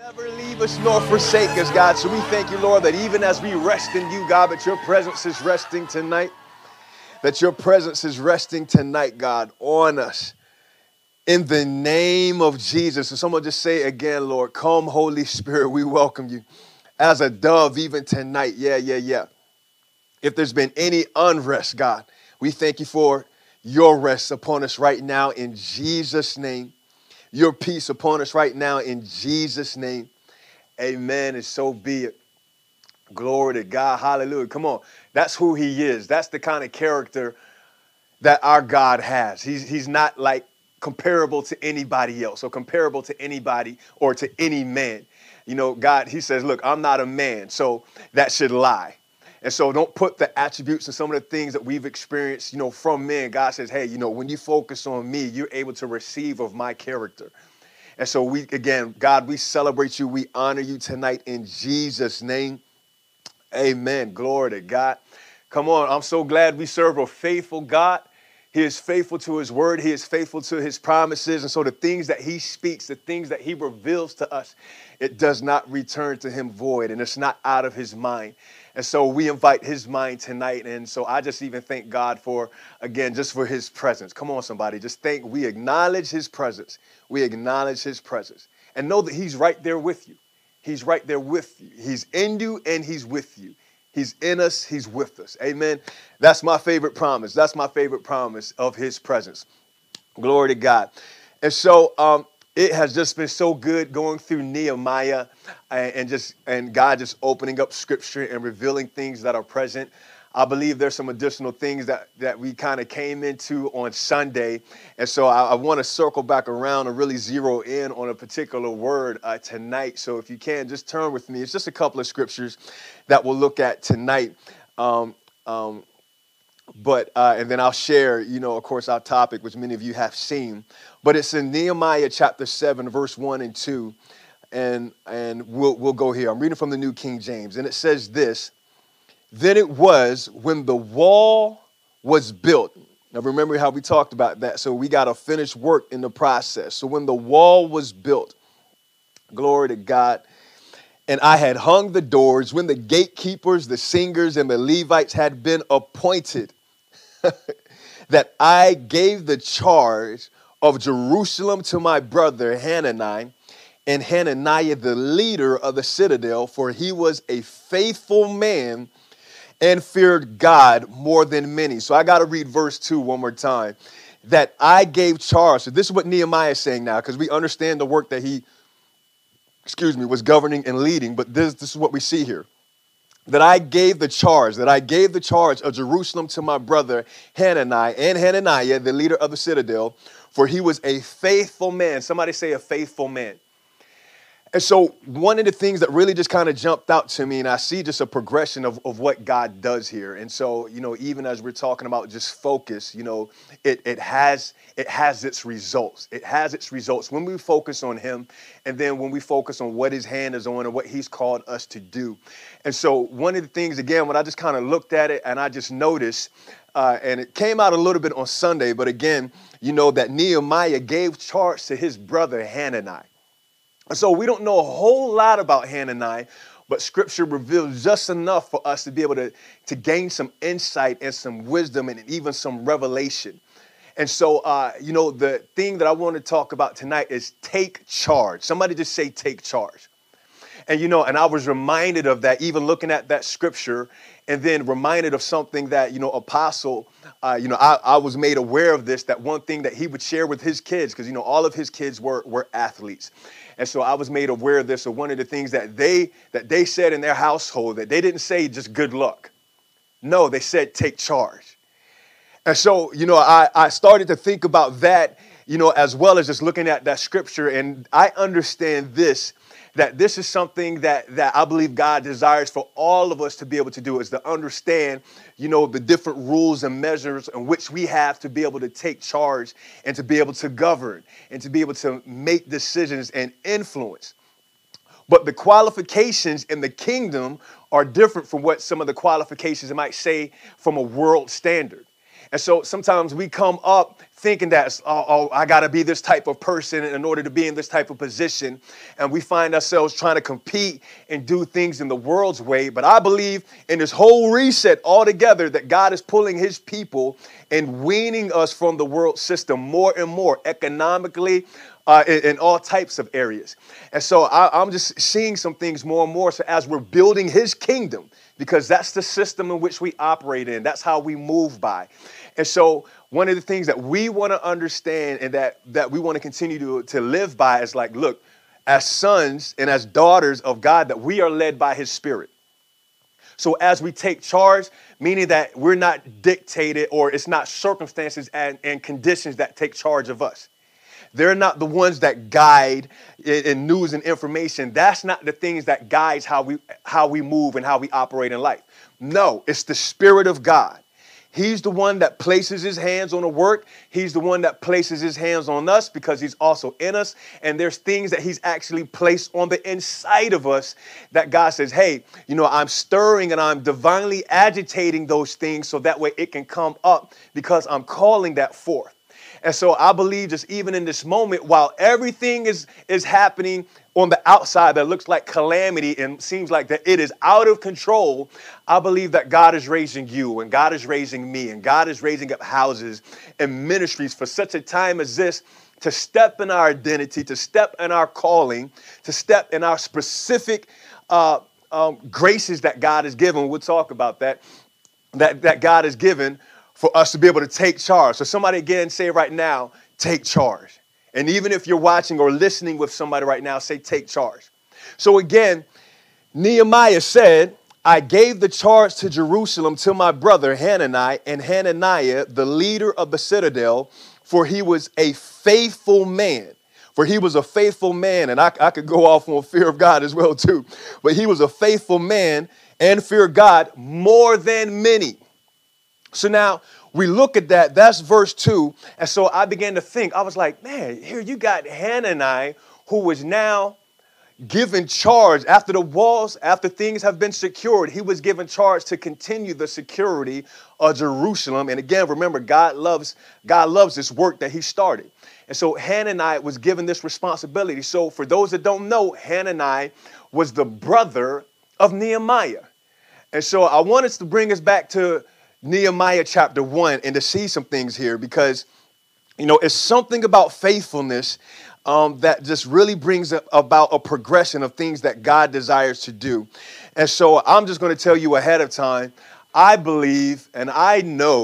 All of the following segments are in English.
Never leave us nor forsake us, God. So we thank you, Lord, that even as we rest in you, God, that your presence is resting tonight. That your presence is resting tonight, God, on us. In the name of Jesus. And someone just say again, Lord, come, Holy Spirit, we welcome you as a dove even tonight. Yeah. If there's been any unrest, God, we thank you for your rest upon us right now in Jesus' name. Your peace upon us right now in Jesus' name. Amen. And so be it. Glory to God. Hallelujah. Come on. That's who he is. That's the kind of character that our God has. He's not like comparable to anybody else or comparable to anybody or to any man. You know, God, he says, look, I'm not a man, so that should lie. And so don't put the attributes and some of the things that we've experienced, from men. God says, hey, when you focus on me, you're able to receive of my character. And so God, we celebrate you. We honor you tonight in Jesus' name. Amen. Glory to God. Come on. I'm so glad we serve a faithful God. He is faithful to his word. He is faithful to his promises. And so the things that he speaks, the things that he reveals to us, it does not return to him void, and it's not out of his mind. And so we invite his mind tonight. And so I just even thank God for, again, just for his presence. Come on, somebody. We acknowledge his presence. We acknowledge his presence and know that he's right there with you. He's right there with you. He's in you and he's with you. He's in us. He's with us. Amen. That's my favorite promise. That's my favorite promise of his presence. Glory to God. And so it has just been so good going through Nehemiah and God just opening up scripture and revealing things that are present. I believe there's some additional things that we kind of came into on Sunday. And so I want to circle back around and really zero in on a particular word tonight. So if you can, just turn with me. It's just a couple of scriptures that we'll look at tonight. And then I'll share, of course, our topic, which many of you have seen. But it's in Nehemiah chapter 7, verse 1 and 2. And we'll go here. I'm reading from the New King James. And it says this. Then it was when the wall was built. Now, remember how we talked about that. So we got to finish work in the process. So when the wall was built, glory to God, and I had hung the doors, when the gatekeepers, the singers, and the Levites had been appointed, that I gave the charge of Jerusalem to my brother Hanani, and Hananiah, the leader of the citadel, for he was a faithful man and feared God more than many. So I got to read verse 2 one more time. That I gave charge. So this is what Nehemiah is saying now, because we understand the work that he, was governing and leading. But this is what we see here. That I gave the charge of Jerusalem to my brother Hanani and Hananiah, the leader of the citadel, for he was a faithful man. Somebody say a faithful man. And so one of the things that really just kind of jumped out to me, and I see just a progression of what God does here. And so, even as we're talking about just focus, it has its results. It has its results when we focus on him, and then when we focus on what his hand is on and what he's called us to do. And so one of the things, again, when I just kind of looked at it and I just noticed, and it came out a little bit on Sunday, but again, that Nehemiah gave charge to his brother Hanani. So we don't know a whole lot about Hanani, but scripture reveals just enough for us to be able to gain some insight and some wisdom and even some revelation. And so, the thing that I want to talk about tonight is take charge. Somebody just say take charge. And, and I was reminded of that, even looking at that scripture, and then reminded of something that, Apostle, I was made aware of this, that one thing that he would share with his kids, because, all of his kids were athletes. And so I was made aware of this. So one of the things that they said in their household, that they didn't say just good luck. No, they said take charge. And so, I started to think about that, as well as just looking at that scripture. And I understand this, that this is something that I believe God desires for all of us to be able to do, is to understand, the different rules and measures in which we have to be able to take charge and to be able to govern and to be able to make decisions and influence. But the qualifications in the kingdom are different from what some of the qualifications I might say from a world standard. And so sometimes we come up thinking that, I got to be this type of person in order to be in this type of position. And we find ourselves trying to compete and do things in the world's way. But I believe in this whole reset altogether that God is pulling his people and weaning us from the world system more and more economically, in all types of areas. And so I'm just seeing some things more and more. So as we're building his kingdom, because that's the system in which we operate in, that's how we move by. And so one of the things that we want to understand and that we want to continue to live by is like, look, as sons and as daughters of God, that we are led by his spirit. So as we take charge, meaning that we're not dictated, or it's not circumstances and conditions that take charge of us. They're not the ones that guide in news and information. That's not the things that guides how we move and how we operate in life. No, it's the Spirit of God. He's the one that places his hands on the work. He's the one that places his hands on us because he's also in us. And there's things that he's actually placed on the inside of us that God says, hey, I'm stirring and I'm divinely agitating those things so that way it can come up because I'm calling that forth. And so I believe just even in this moment, while everything is happening on the outside that looks like calamity and seems like that it is out of control, I believe that God is raising you and God is raising me and God is raising up houses and ministries for such a time as this to step in our identity, to step in our calling, to step in our specific graces that God has given. We'll talk about that God has given for us to be able to take charge. So somebody again say right now, take charge. And even if you're watching or listening with somebody right now, say take charge. So again, Nehemiah said, I gave the charge to Jerusalem to my brother Hanani, and Hananiah, the leader of the citadel, for he was a faithful man. For he was a faithful man, and I could go off on fear of God as well too. But he was a faithful man and feared God more than many. So now we look at that. That's verse 2. And so I began to think, I was like, man, here you got Hanani, who was now given charge after the walls, after things have been secured. He was given charge to continue the security of Jerusalem. And again, remember, God loves this work that he started. And so Hanani was given this responsibility. So for those that don't know, Hanani was the brother of Nehemiah. And so I want us to bring us back to Nehemiah chapter 1 and to see some things here because, it's something about faithfulness that just really brings about a progression of things that God desires to do. And so I'm just going to tell you ahead of time, I believe and I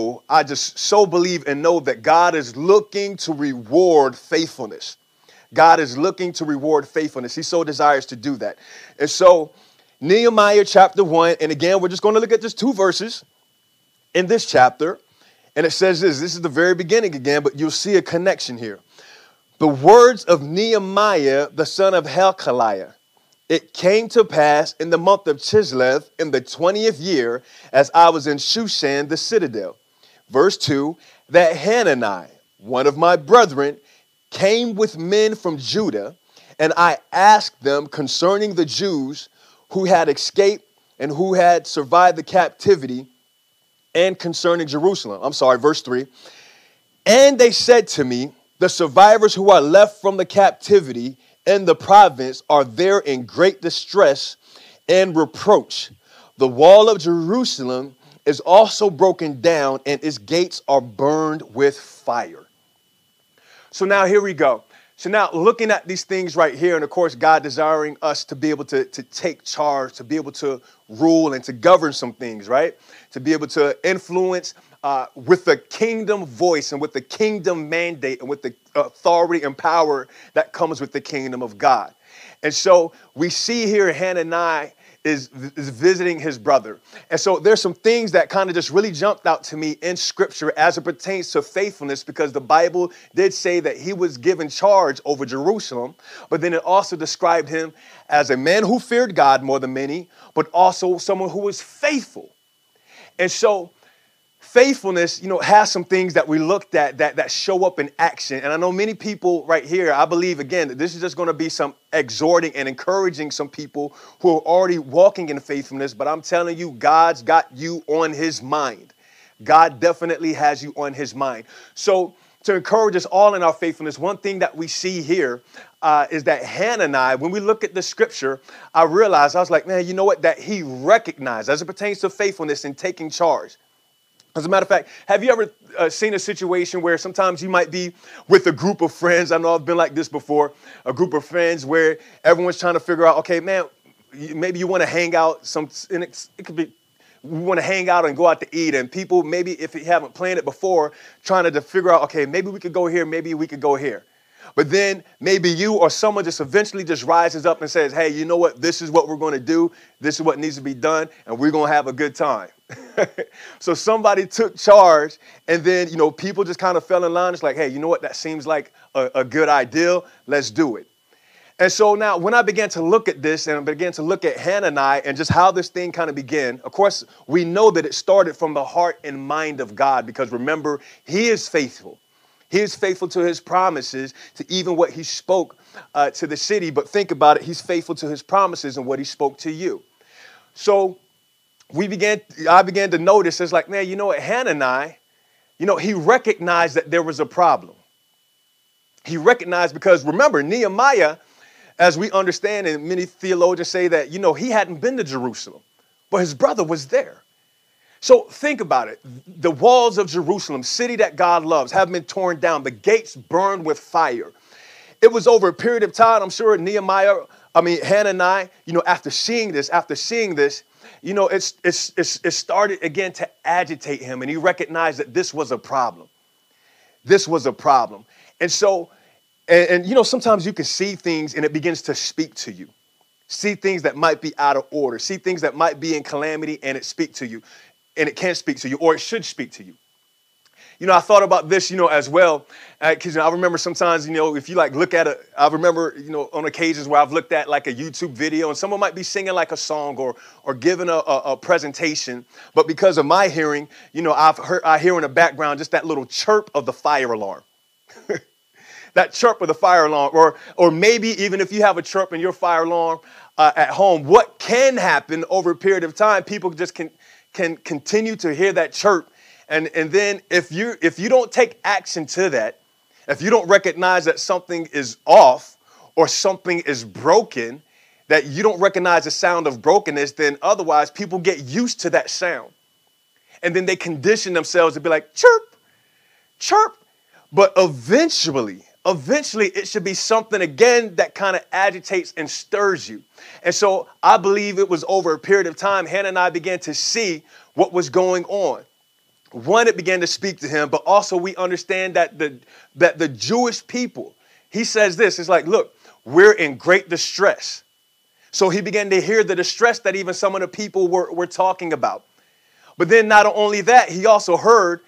just so believe and know that God is looking to reward faithfulness. God is looking to reward faithfulness. He so desires to do that. And so Nehemiah chapter 1, and again, we're just going to look at just 2 verses in this chapter, and it says this is the very beginning again, but you'll see a connection here. The words of Nehemiah, the son of Hilkiah. It came to pass in the month of Chislev in the 20th year, as I was in Shushan, the citadel. Verse 2, that Hanani, one of my brethren, came with men from Judah, and I asked them concerning the Jews who had escaped and who had survived the captivity, and concerning Jerusalem. Verse 3. And they said to me, the survivors who are left from the captivity in the province are there in great distress and reproach. The wall of Jerusalem is also broken down, and its gates are burned with fire. So now here we go. So now looking at these things right here, and of course, God desiring us to be able to take charge, to be able to rule and to govern some things, right? To be able to influence with the kingdom voice and with the kingdom mandate and with the authority and power that comes with the kingdom of God. And so we see here Hanani is visiting his brother. And so there's some things that kind of just really jumped out to me in scripture as it pertains to faithfulness, because the Bible did say that he was given charge over Jerusalem, but then it also described him as a man who feared God more than many, but also someone who was faithful. And so faithfulness, has some things that we looked at that show up in action. And I know many people right here, I believe, again, that this is just going to be some exhorting and encouraging some people who are already walking in faithfulness. But I'm telling you, God's got you on his mind. God definitely has you on his mind. So to encourage us all in our faithfulness, one thing that we see here is that Hananiah, when we look at the scripture, I was like, man, you know what? That he recognized as it pertains to faithfulness and taking charge. As a matter of fact, have you ever seen a situation where sometimes you might be with a group of friends? I know I've been like this before, a group of friends where everyone's trying to figure out, okay, man, maybe you want to hang out. It could be, we want to hang out and go out to eat. And people, maybe if you haven't planned it before, trying to figure out, okay, maybe we could go here, maybe we could go here. But then maybe you or someone just eventually just rises up and says, hey, you know what? This is what we're going to do. This is what needs to be done. And we're going to have a good time. So somebody took charge, and then, people just kind of fell in line. It's like, hey, you know what? That seems like a good idea. Let's do it. And so now when I began to look at this and I began to look at Hananiah and just how this thing kind of began, of course, we know that it started from the heart and mind of God, because remember, he is faithful. He is faithful to his promises, to even what he spoke to the city. But think about it. He's faithful to his promises and what he spoke to you. So I began to notice, it's like, man, you know what? Hananiah, he recognized that there was a problem. He recognized, because remember, Nehemiah, as we understand, and many theologians say that, he hadn't been to Jerusalem, but his brother was there. So think about it. The walls of Jerusalem, city that God loves, have been torn down. The gates burned with fire. It was over a period of time. I'm sure Hananiah, after seeing this, it started again to agitate him. And he recognized that this was a problem. This was a problem. And so, sometimes you can see things and it begins to speak to you. See things that might be out of order. See things that might be in calamity and it speak to you. And it can speak to you, or it should speak to you. I thought about this, as well, because I remember sometimes, if you look at it, I remember, on occasions where I've looked at like a YouTube video and someone might be singing like a song or giving a presentation. But because of my hearing, I hear in the background just that little chirp of the fire alarm. That chirp of the fire alarm, or maybe even if you have a chirp in your fire alarm at home, what can happen over a period of time, people just can continue to hear that chirp. And then if you don't take action to that, if you don't recognize that something is off or something is broken, that you don't recognize the sound of brokenness, then otherwise people get used to that sound. And then they condition themselves to be like, chirp, chirp. But eventually it should be something again that kind of agitates and stirs you. And so I believe it was over a period of time, Hananiah began to see what was going on. One, it began to speak to him, but also we understand that the Jewish people, he says this, it's like, look, we're in great distress. So he began to hear the distress that even some of the people were talking about. But then not only that, he also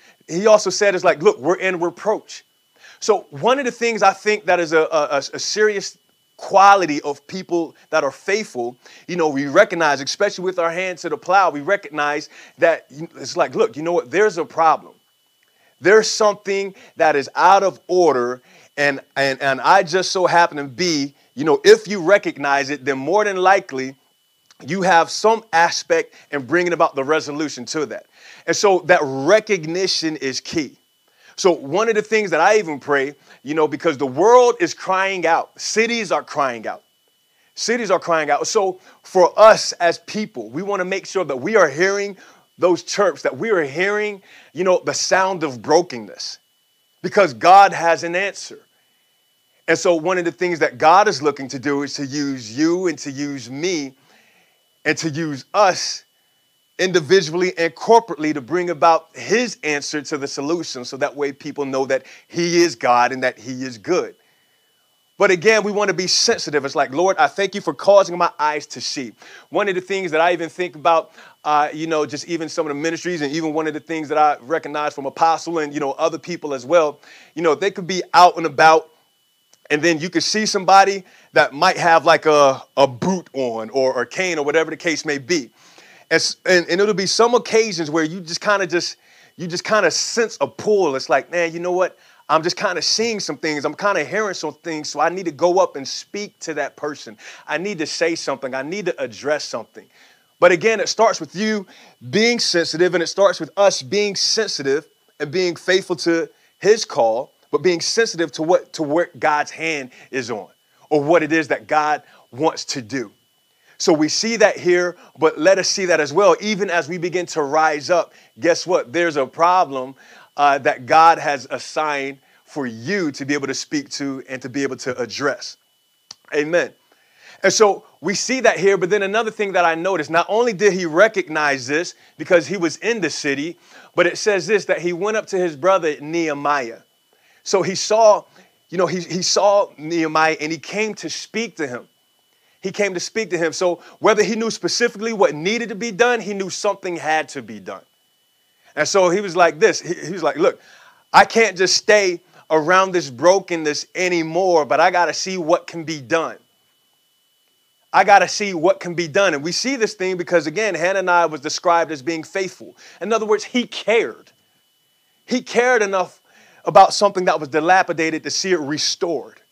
said, it's like, look, we're in reproach. So one of the things I think that is a serious quality of people that are faithful, we recognize, especially with our hands to the plow, we recognize that it's like, look, you know what? There's a problem. There's something that is out of order. And I just so happen to be, if you recognize it, then more than likely you have some aspect in bringing about the resolution to that. And so that recognition is key. So one of the things that I even pray, because the world is crying out, cities are crying out. Cities are crying out. So for us as people, we want to make sure that we are hearing those chirps, that we are hearing, the sound of brokenness, because God has an answer. And so one of the things that God is looking to do is to use you and to use me and to use us individually and corporately to bring about his answer to the solution, so that way people know that he is God and that he is good. But again, we want to be sensitive. It's like, Lord, I thank you for causing my eyes to see. One of the things that I even think about, just even some of the ministries, and even one of the things that I recognize from Apostle and, other people as well, they could be out and about, and then you could see somebody that might have like a boot on or a cane or whatever the case may be. And it'll be some occasions where you just kind of sense a pull. It's like, man, you know what? I'm just kind of seeing some things. I'm kind of hearing some things. So I need to go up and speak to that person. I need to say something. I need to address something. But again, it starts with you being sensitive, and it starts with us being sensitive and being faithful to his call, but being sensitive to what God's hand is on, or what it is that God wants to do. So we see that here, but let us see that as well. Even as we begin to rise up, guess what? There's a problem that God has assigned for you to be able to speak to and to be able to address. Amen. And so we see that here, but then another thing that I noticed, not only did he recognize this because he was in the city, but it says this, that he went up to his brother Nehemiah. So he saw, he saw Nehemiah and he came to speak to him. He came to speak to him. So whether he knew specifically what needed to be done, he knew something had to be done. And so he was like this. He was like, look, I can't just stay around this brokenness anymore, but I got to see what can be done. I got to see what can be done. And we see this thing because, again, Hananiah was described as being faithful. In other words, he cared. He cared enough about something that was dilapidated to see it restored.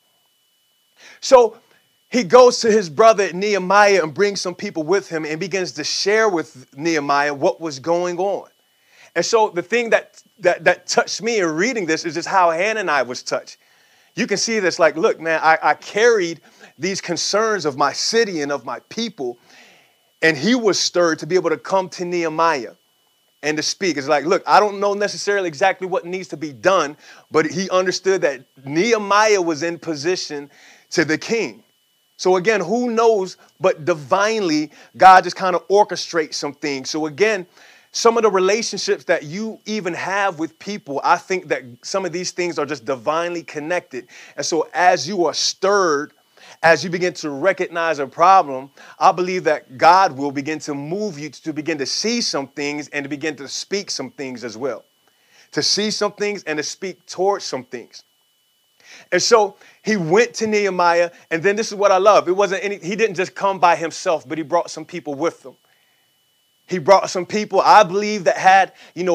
So he goes to his brother Nehemiah and brings some people with him and begins to share with Nehemiah what was going on. And so the thing that touched me in reading this is just how Hananiah was touched. You can see this like, look, man, I carried these concerns of my city and of my people, and he was stirred to be able to come to Nehemiah and to speak. It's like, look, I don't know necessarily exactly what needs to be done, but he understood that Nehemiah was in position to the king. So again, who knows, but divinely, God just kind of orchestrates some things. So again, some of the relationships that you even have with people, I think that some of these things are just divinely connected. And so as you are stirred, as you begin to recognize a problem, I believe that God will begin to move you to begin to see some things and to begin to speak some things as well. To see some things and to speak towards some things. And so he went to Nehemiah, and then this is what I love. He didn't just come by himself, but he brought some people with him. He brought some people, I believe, that had,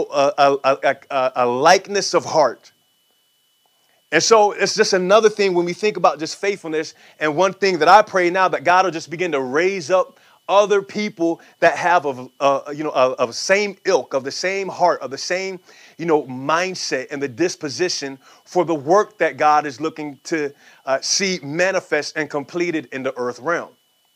a likeness of heart. And so it's just another thing when we think about just faithfulness. And one thing that I pray now that God will just begin to raise up other people that have of the same ilk, of the same heart, of the same, mindset and the disposition for the work that God is looking to see manifest and completed in the earth realm.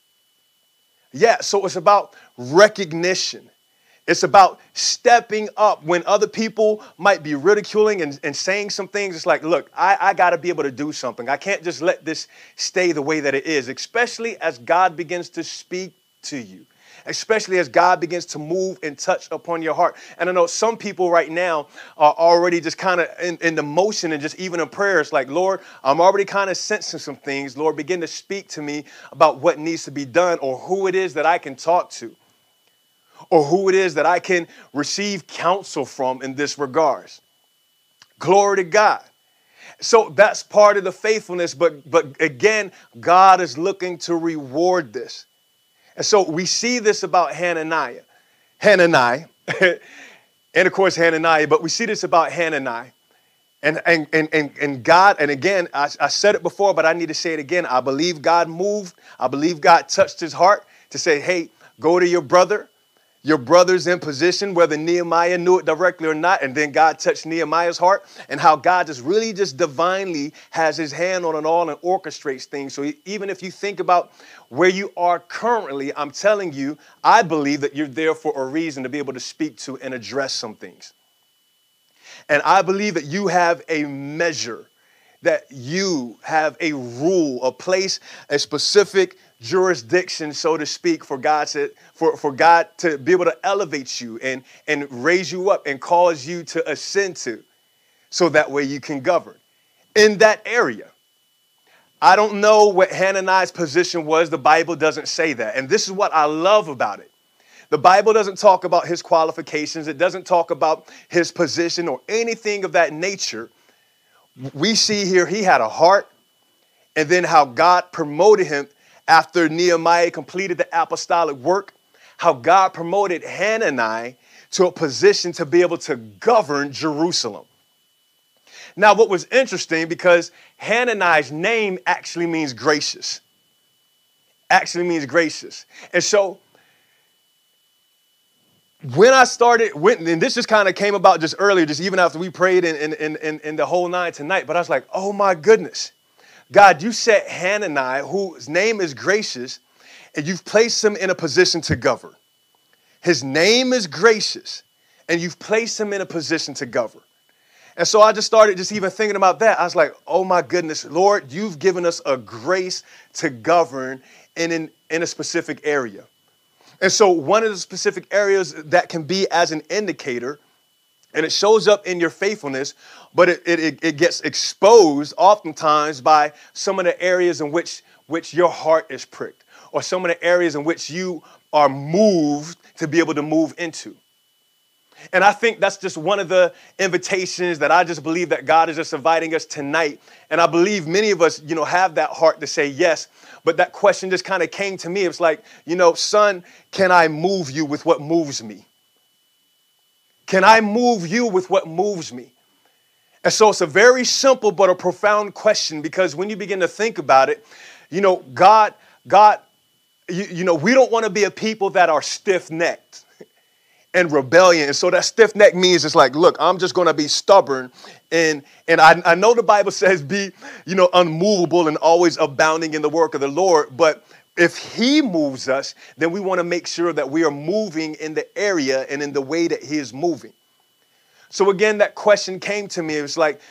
Yeah, so it's about recognition. It's about stepping up when other people might be ridiculing and saying some things. It's like, look, I got to be able to do something. I can't just let this stay the way that it is, especially as God begins to speak to you, especially as God begins to move and touch upon your heart. And I know some people right now are already just kind of in the motion and just even in prayer. It's like, Lord, I'm already kind of sensing some things. Lord, begin to speak to me about what needs to be done or who it is that I can talk to, or who it is that I can receive counsel from in this regards. Glory to God. So that's part of the faithfulness. But again, God is looking to reward this. And so we see this about Hananiah, and of course Hananiah, but we see this about Hananiah. And God, and again, I said it before, but I need to say it again. I believe God moved. I believe God touched his heart to say, hey, go to your brother. Your brother's in position, whether Nehemiah knew it directly or not. And then God touched Nehemiah's heart, and how God just divinely has his hand on it all and orchestrates things. So even if you think about where you are currently, I'm telling you, I believe that you're there for a reason to be able to speak to and address some things. And I believe that you have a measure, that you have a rule, a place, a specific jurisdiction, so to speak, for God to be able to elevate you and raise you up and cause you to ascend to, so that way you can govern in that area. I don't know what Hananiah's position was. The Bible doesn't say that. And this is what I love about it. The Bible doesn't talk about his qualifications. It doesn't talk about his position or anything of that nature. We see here he had a heart, and then how God promoted him after Nehemiah completed the apostolic work, how God promoted Hananiah to a position to be able to govern Jerusalem. Now, what was interesting, because Hananiah's name actually means gracious. And so when I started, and this just kind of came about just earlier, just even after we prayed in the whole night tonight, but I was like, oh my goodness. God, you set Hananiah, whose name is Gracious, and you've placed him in a position to govern. His name is Gracious, and you've placed him in a position to govern. And so I just started just even thinking about that. I was like, oh my goodness, Lord, you've given us a grace to govern in a specific area. And so one of the specific areas that can be as an indicator, and it shows up in your faithfulness, but it gets exposed oftentimes by some of the areas in which your heart is pricked, or some of the areas in which you are moved to be able to move into. And I think that's just one of the invitations that I just believe that God is just inviting us tonight. And I believe many of us, have that heart to say yes. But that question just kind of came to me. It's like, son, can I move you with what moves me? Can I move you with what moves me? And so it's a very simple but a profound question, because when you begin to think about it, God, we don't want to be a people that are stiff-necked and rebellion. And so that stiff neck means it's like, look, I'm just going to be stubborn. And I know the Bible says be, unmovable and always abounding in the work of the Lord. But if he moves us, then we want to make sure that we are moving in the area and in the way that he is moving. So again, that question came to me. It was like,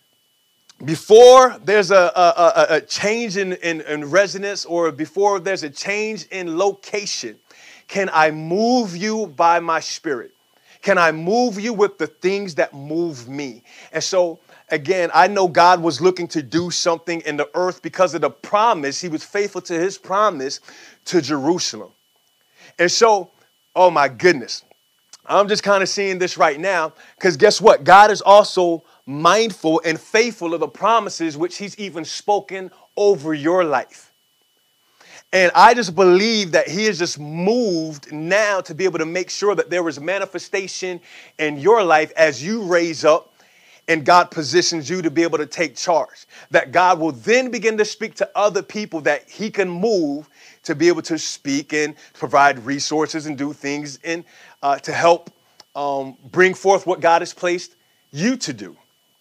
before there's a change in resonance, or before there's a change in location, can I move you by my spirit? Can I move you with the things that move me? And so, again, I know God was looking to do something in the earth because of the promise. He was faithful to his promise to Jerusalem. And so, oh my goodness, I'm just kind of seeing this right now, because guess what? God is also mindful and faithful of the promises which he's even spoken over your life. And I just believe that he is just moved now to be able to make sure that there is manifestation in your life as you raise up and God positions you to be able to take charge. That God will then begin to speak to other people that he can move to be able to speak and provide resources and do things and to help bring forth what God has placed you to do.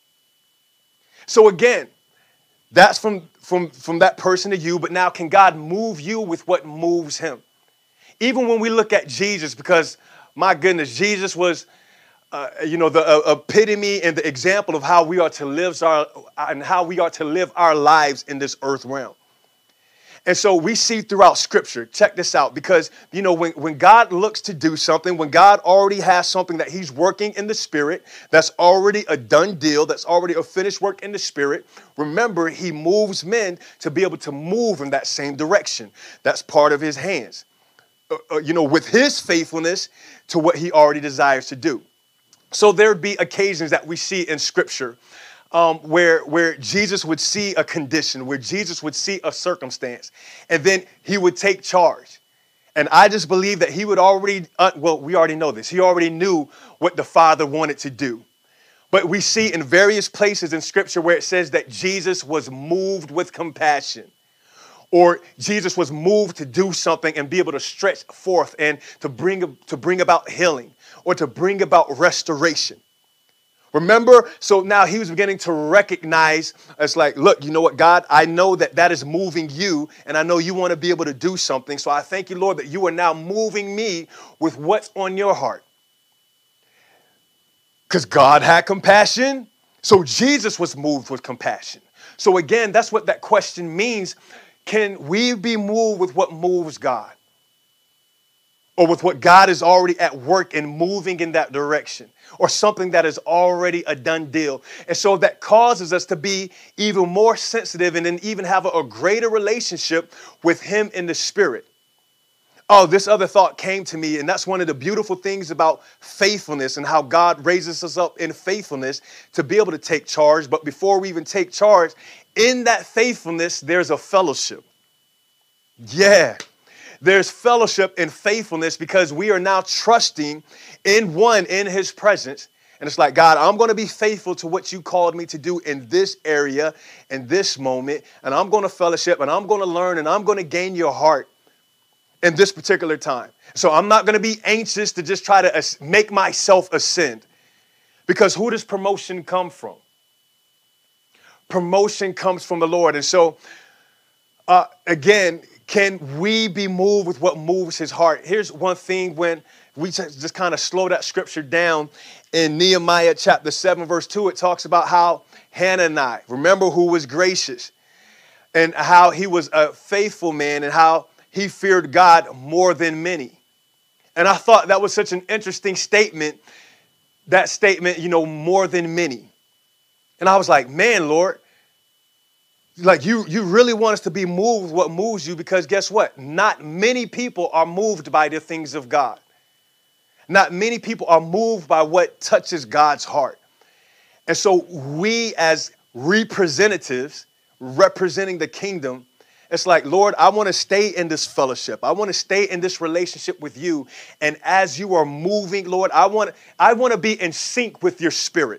So again, that's from that person to you, but now can God move you with what moves him? Even when we look at Jesus, because my goodness, Jesus was, the epitome and the example of how we are to live our lives in this earth realm. And so we see throughout Scripture, check this out, because, when God looks to do something, when God already has something that he's working in the Spirit, that's already a done deal, that's already a finished work in the Spirit, remember, he moves men to be able to move in that same direction. That's part of his hands, with his faithfulness to what he already desires to do. So there'd be occasions that we see in Scripture where Jesus would see a condition, where Jesus would see a circumstance, and then he would take charge. And I just believe that he would already, we already know this. He already knew what the Father wanted to do. But we see in various places in Scripture where it says that Jesus was moved with compassion, or Jesus was moved to do something and be able to stretch forth and to bring about healing, or to bring about restoration. Remember, so now he was beginning to recognize, it's like, look, you know what, God, I know that is moving you, and I know you want to be able to do something. So I thank you, Lord, that you are now moving me with what's on your heart. Because God had compassion, so Jesus was moved with compassion. So again, that's what that question means. Can we be moved with what moves God? Or with what God is already at work and moving in that direction, or something that is already a done deal. And so that causes us to be even more sensitive and then even have a greater relationship with him in the Spirit. Oh, this other thought came to me, and that's one of the beautiful things about faithfulness and how God raises us up in faithfulness to be able to take charge. But before we even take charge, in that faithfulness, there's a fellowship. Yeah. There's fellowship and faithfulness, because we are now trusting in his presence. And it's like, God, I'm going to be faithful to what you called me to do in this area, in this moment. And I'm going to fellowship, and I'm going to learn, and I'm going to gain your heart. in this particular time. So I'm not going to be anxious to just try to make myself ascend. Because who does promotion come from? Promotion comes from the Lord. And so, again, can we be moved with what moves his heart? Here's one thing when we just kind of slow that scripture down. In Nehemiah chapter 7, verse 2, it talks about how Hanani, remember, who was gracious, and how he was a faithful man and how he feared God more than many. And I thought that was such an interesting statement, that statement, more than many. And I was like, man, Lord, like you really want us to be moved with what moves you, because guess what? Not many people are moved by the things of God. Not many people are moved by what touches God's heart. And so we as representatives representing the kingdom, it's like, Lord, I want to stay in this fellowship. I want to stay in this relationship with you. And as you are moving, Lord, I want to be in sync with your spirit.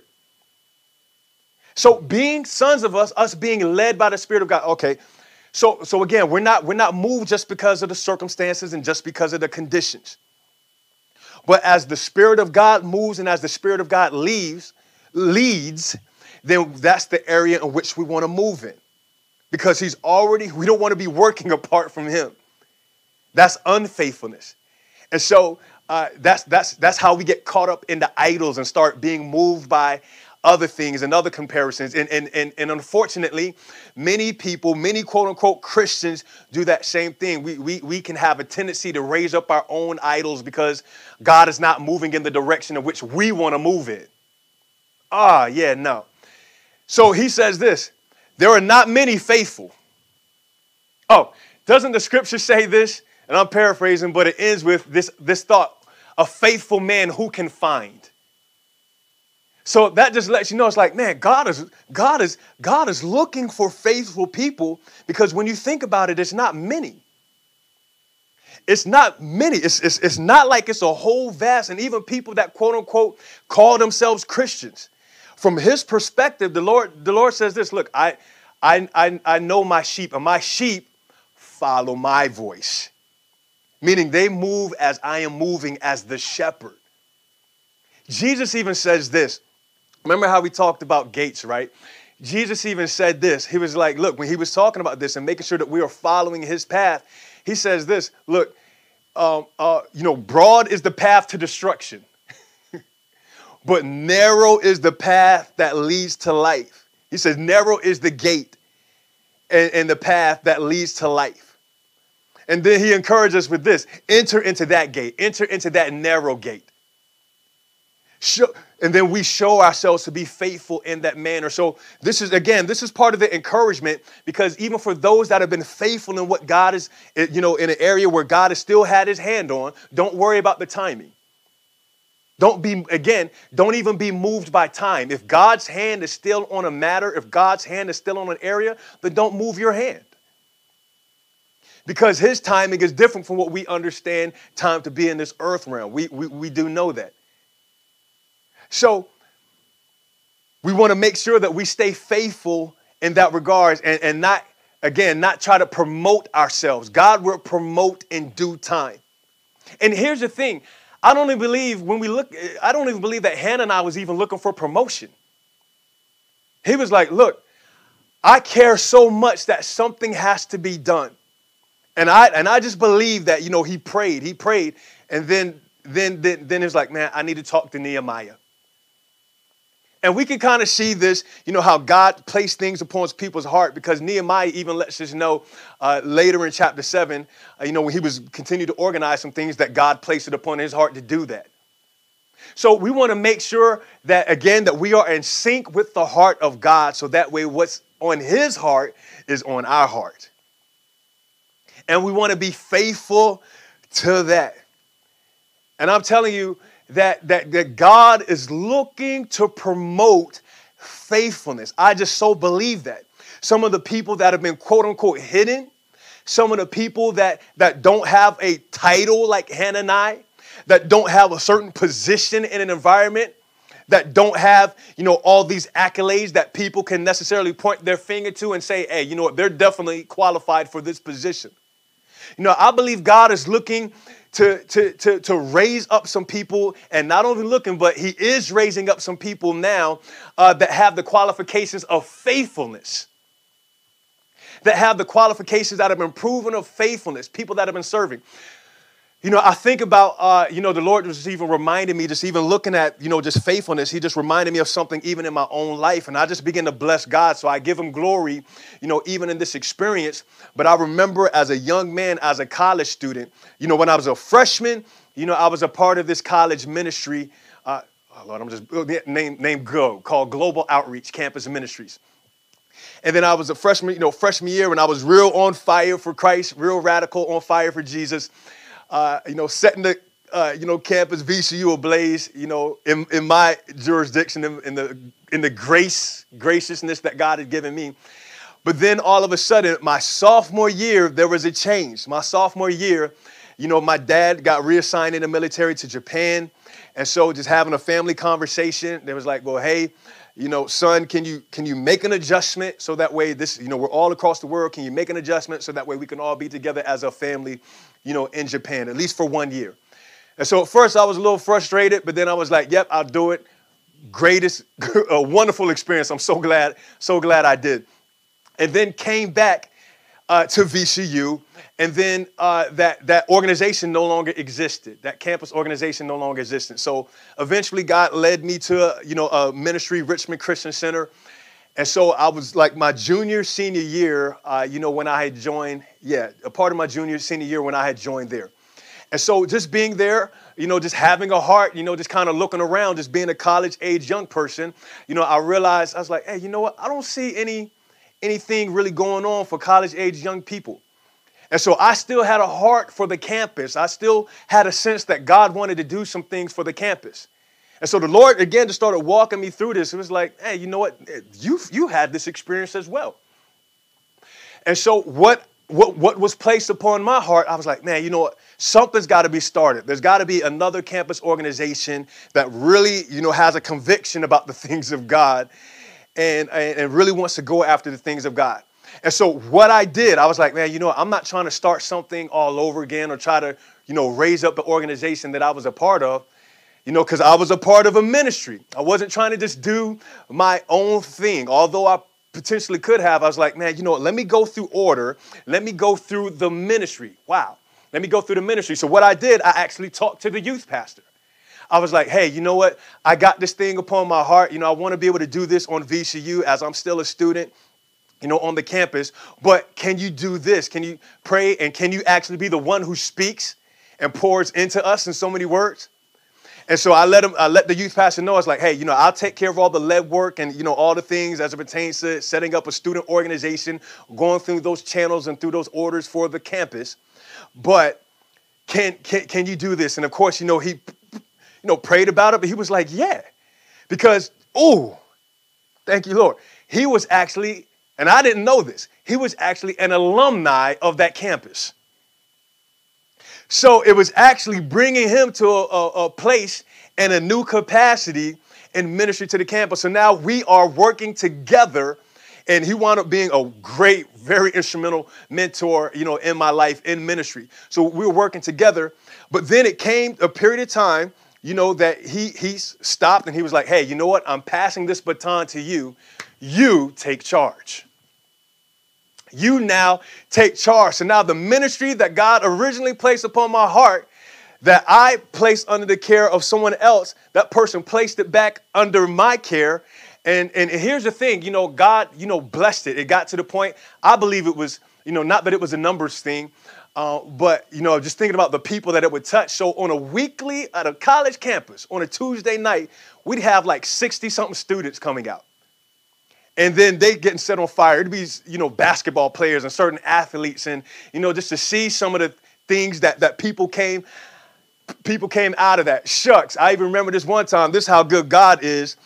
So being sons of us being led by the Spirit of God. Okay. So again, we're not moved just because of the circumstances and just because of the conditions. But as the Spirit of God moves and as the Spirit of God leads, then that's the area in which we want to move in. Because we don't want to be working apart from him. That's unfaithfulness. And so that's how we get caught up in the idols and start being moved by other things and other comparisons. And unfortunately, many people, many quote unquote Christians do that same thing. We can have a tendency to raise up our own idols because God is not moving in the direction in which we want to move in. No. So he says this, there are not many faithful. Oh, doesn't the scripture say this? And I'm paraphrasing, but it ends with this thought, a faithful man who can find. So that just lets you know, it's like, man, God is looking for faithful people, because when you think about it, it's not many. It's not many. It's not like it's a whole vast, and even people that quote unquote call themselves Christians. From his perspective, the Lord says this, look, I know my sheep, and my sheep follow my voice. Meaning they move as I am moving as the shepherd. Jesus even says this. Remember how we talked about gates, right? Jesus even said this. He was like, look, when he was talking about this and making sure that we are following his path, he says this, look, broad is the path to destruction, but narrow is the path that leads to life. He says, narrow is the gate and the path that leads to life. And then he encourages us with this, enter into that gate, enter into that narrow gate. And then we show ourselves to be faithful in that manner. So this is part of the encouragement, because even for those that have been faithful in what God is, in an area where God has still had his hand on, don't worry about the timing. Don't even be moved by time. If God's hand is still on a matter, if God's hand is still on an area, then don't move your hand. Because his timing is different from what we understand time to be in this earth realm. We do know that. So we want to make sure that we stay faithful in that regard and not try to promote ourselves. God will promote in due time. And here's the thing. I don't even believe that Hanani was even looking for promotion. He was like, look, I care so much that something has to be done. And I just believe that, he prayed. And then it's like, man, I need to talk to Nehemiah. And we can kind of see this, how God placed things upon people's heart, because Nehemiah even lets us know later in chapter 7, when he was continuing to organize some things, that God placed it upon his heart to do that. So we want to make sure that, again, that we are in sync with the heart of God, so that way what's on his heart is on our heart. And we want to be faithful to that. And I'm telling you, that God is looking to promote faithfulness. I just so believe that. Some of the people that have been quote unquote hidden, some of the people that don't have a title like Hanani, that don't have a certain position in an environment, that don't have, all these accolades that people can necessarily point their finger to and say, hey, they're definitely qualified for this position. I believe God is looking to raise up some people, and not only looking, but he is raising up some people now that have the qualifications of faithfulness, that have the qualifications that have been proven of faithfulness, people that have been serving. I think about, the Lord was even reminding me, just even looking at, just faithfulness. He just reminded me of something even in my own life. And I just begin to bless God. So I give him glory, even in this experience. But I remember as a young man, as a college student, when I was a freshman, I was a part of this college ministry. Lord, I'm just name Go, called Global Outreach Campus Ministries. And then I was a freshman year, when I was real on fire for Christ, real radical, on fire for Jesus. Setting the, campus VCU ablaze, in my jurisdiction, in the graciousness that God had given me. But then all of a sudden, my sophomore year, there was a change. My sophomore year, my dad got reassigned in the military to Japan. And so just having a family conversation, they was like, well, hey, son, can you make an adjustment so that way we're all across the world. Can you make an adjustment so that way we can all be together as a family, in Japan, at least for 1 year? And so at first I was a little frustrated, but then I was like, yep, I'll do it. Greatest, a wonderful experience. I'm so glad I did. And then came back to VCU. And then that organization no longer existed. That campus organization no longer existed. So eventually God led me to, a ministry, Richmond Christian Center. And so I was like my senior year, when I had joined, a part of my senior year when I had joined there. And so just being there, just having a heart, just kind of looking around, just being a college age young person, I realized, I was like, hey, you know what? I don't see anything really going on for college age young people. And so I still had a heart for the campus. I still had a sense that God wanted to do some things for the campus. And so the Lord, again, just started walking me through this. It was like, hey, you know what? You had this experience as well. And so what was placed upon my heart, I was like, man, you know what? Something's got to be started. There's got to be another campus organization that really, has a conviction about the things of God and really wants to go after the things of God. And so what I did, I was like, man, I'm not trying to start something all over again or try to, raise up the organization that I was a part of, because I was a part of a ministry. I wasn't trying to just do my own thing. Although I potentially could have, I was like, man, let me go through order. Let me go through the ministry. Wow. Let me go through the ministry. So what I did, I actually talked to the youth pastor. I was like, hey, you know what? I got this thing upon my heart. I want to be able to do this on VCU as I'm still a student, on the campus. But can you do this? Can you pray? And can you actually be the one who speaks and pours into us in so many words? And so I let the youth pastor know. I was like, hey, I'll take care of all the lead work and, all the things as it pertains to setting up a student organization, going through those channels and through those orders for the campus. But can you do this? And of course, he, prayed about it, but he was like, yeah, because, thank you, Lord. He was actually, and I didn't know this, he was actually an alumni of that campus. So it was actually bringing him to a place and a new capacity in ministry to the campus. So now we are working together, and he wound up being a great, very instrumental mentor, in my life in ministry. So we were working together, but then it came a period of time, that he stopped and he was like, hey, you know what? I'm passing this baton to you. You take charge. You now take charge. So now the ministry that God originally placed upon my heart, that I placed under the care of someone else, that person placed it back under my care. And here's the thing, God, blessed it. It got to the point, I believe it was, not that it was a numbers thing, but, just thinking about the people that it would touch. So on a weekly, at a college campus, on a Tuesday night, we'd have like 60-something students coming out. And then they getting set on fire. It'd be, basketball players and certain athletes. And, just to see some of the things that people came out of that. Shucks, I even remember this one time. This is how good God is.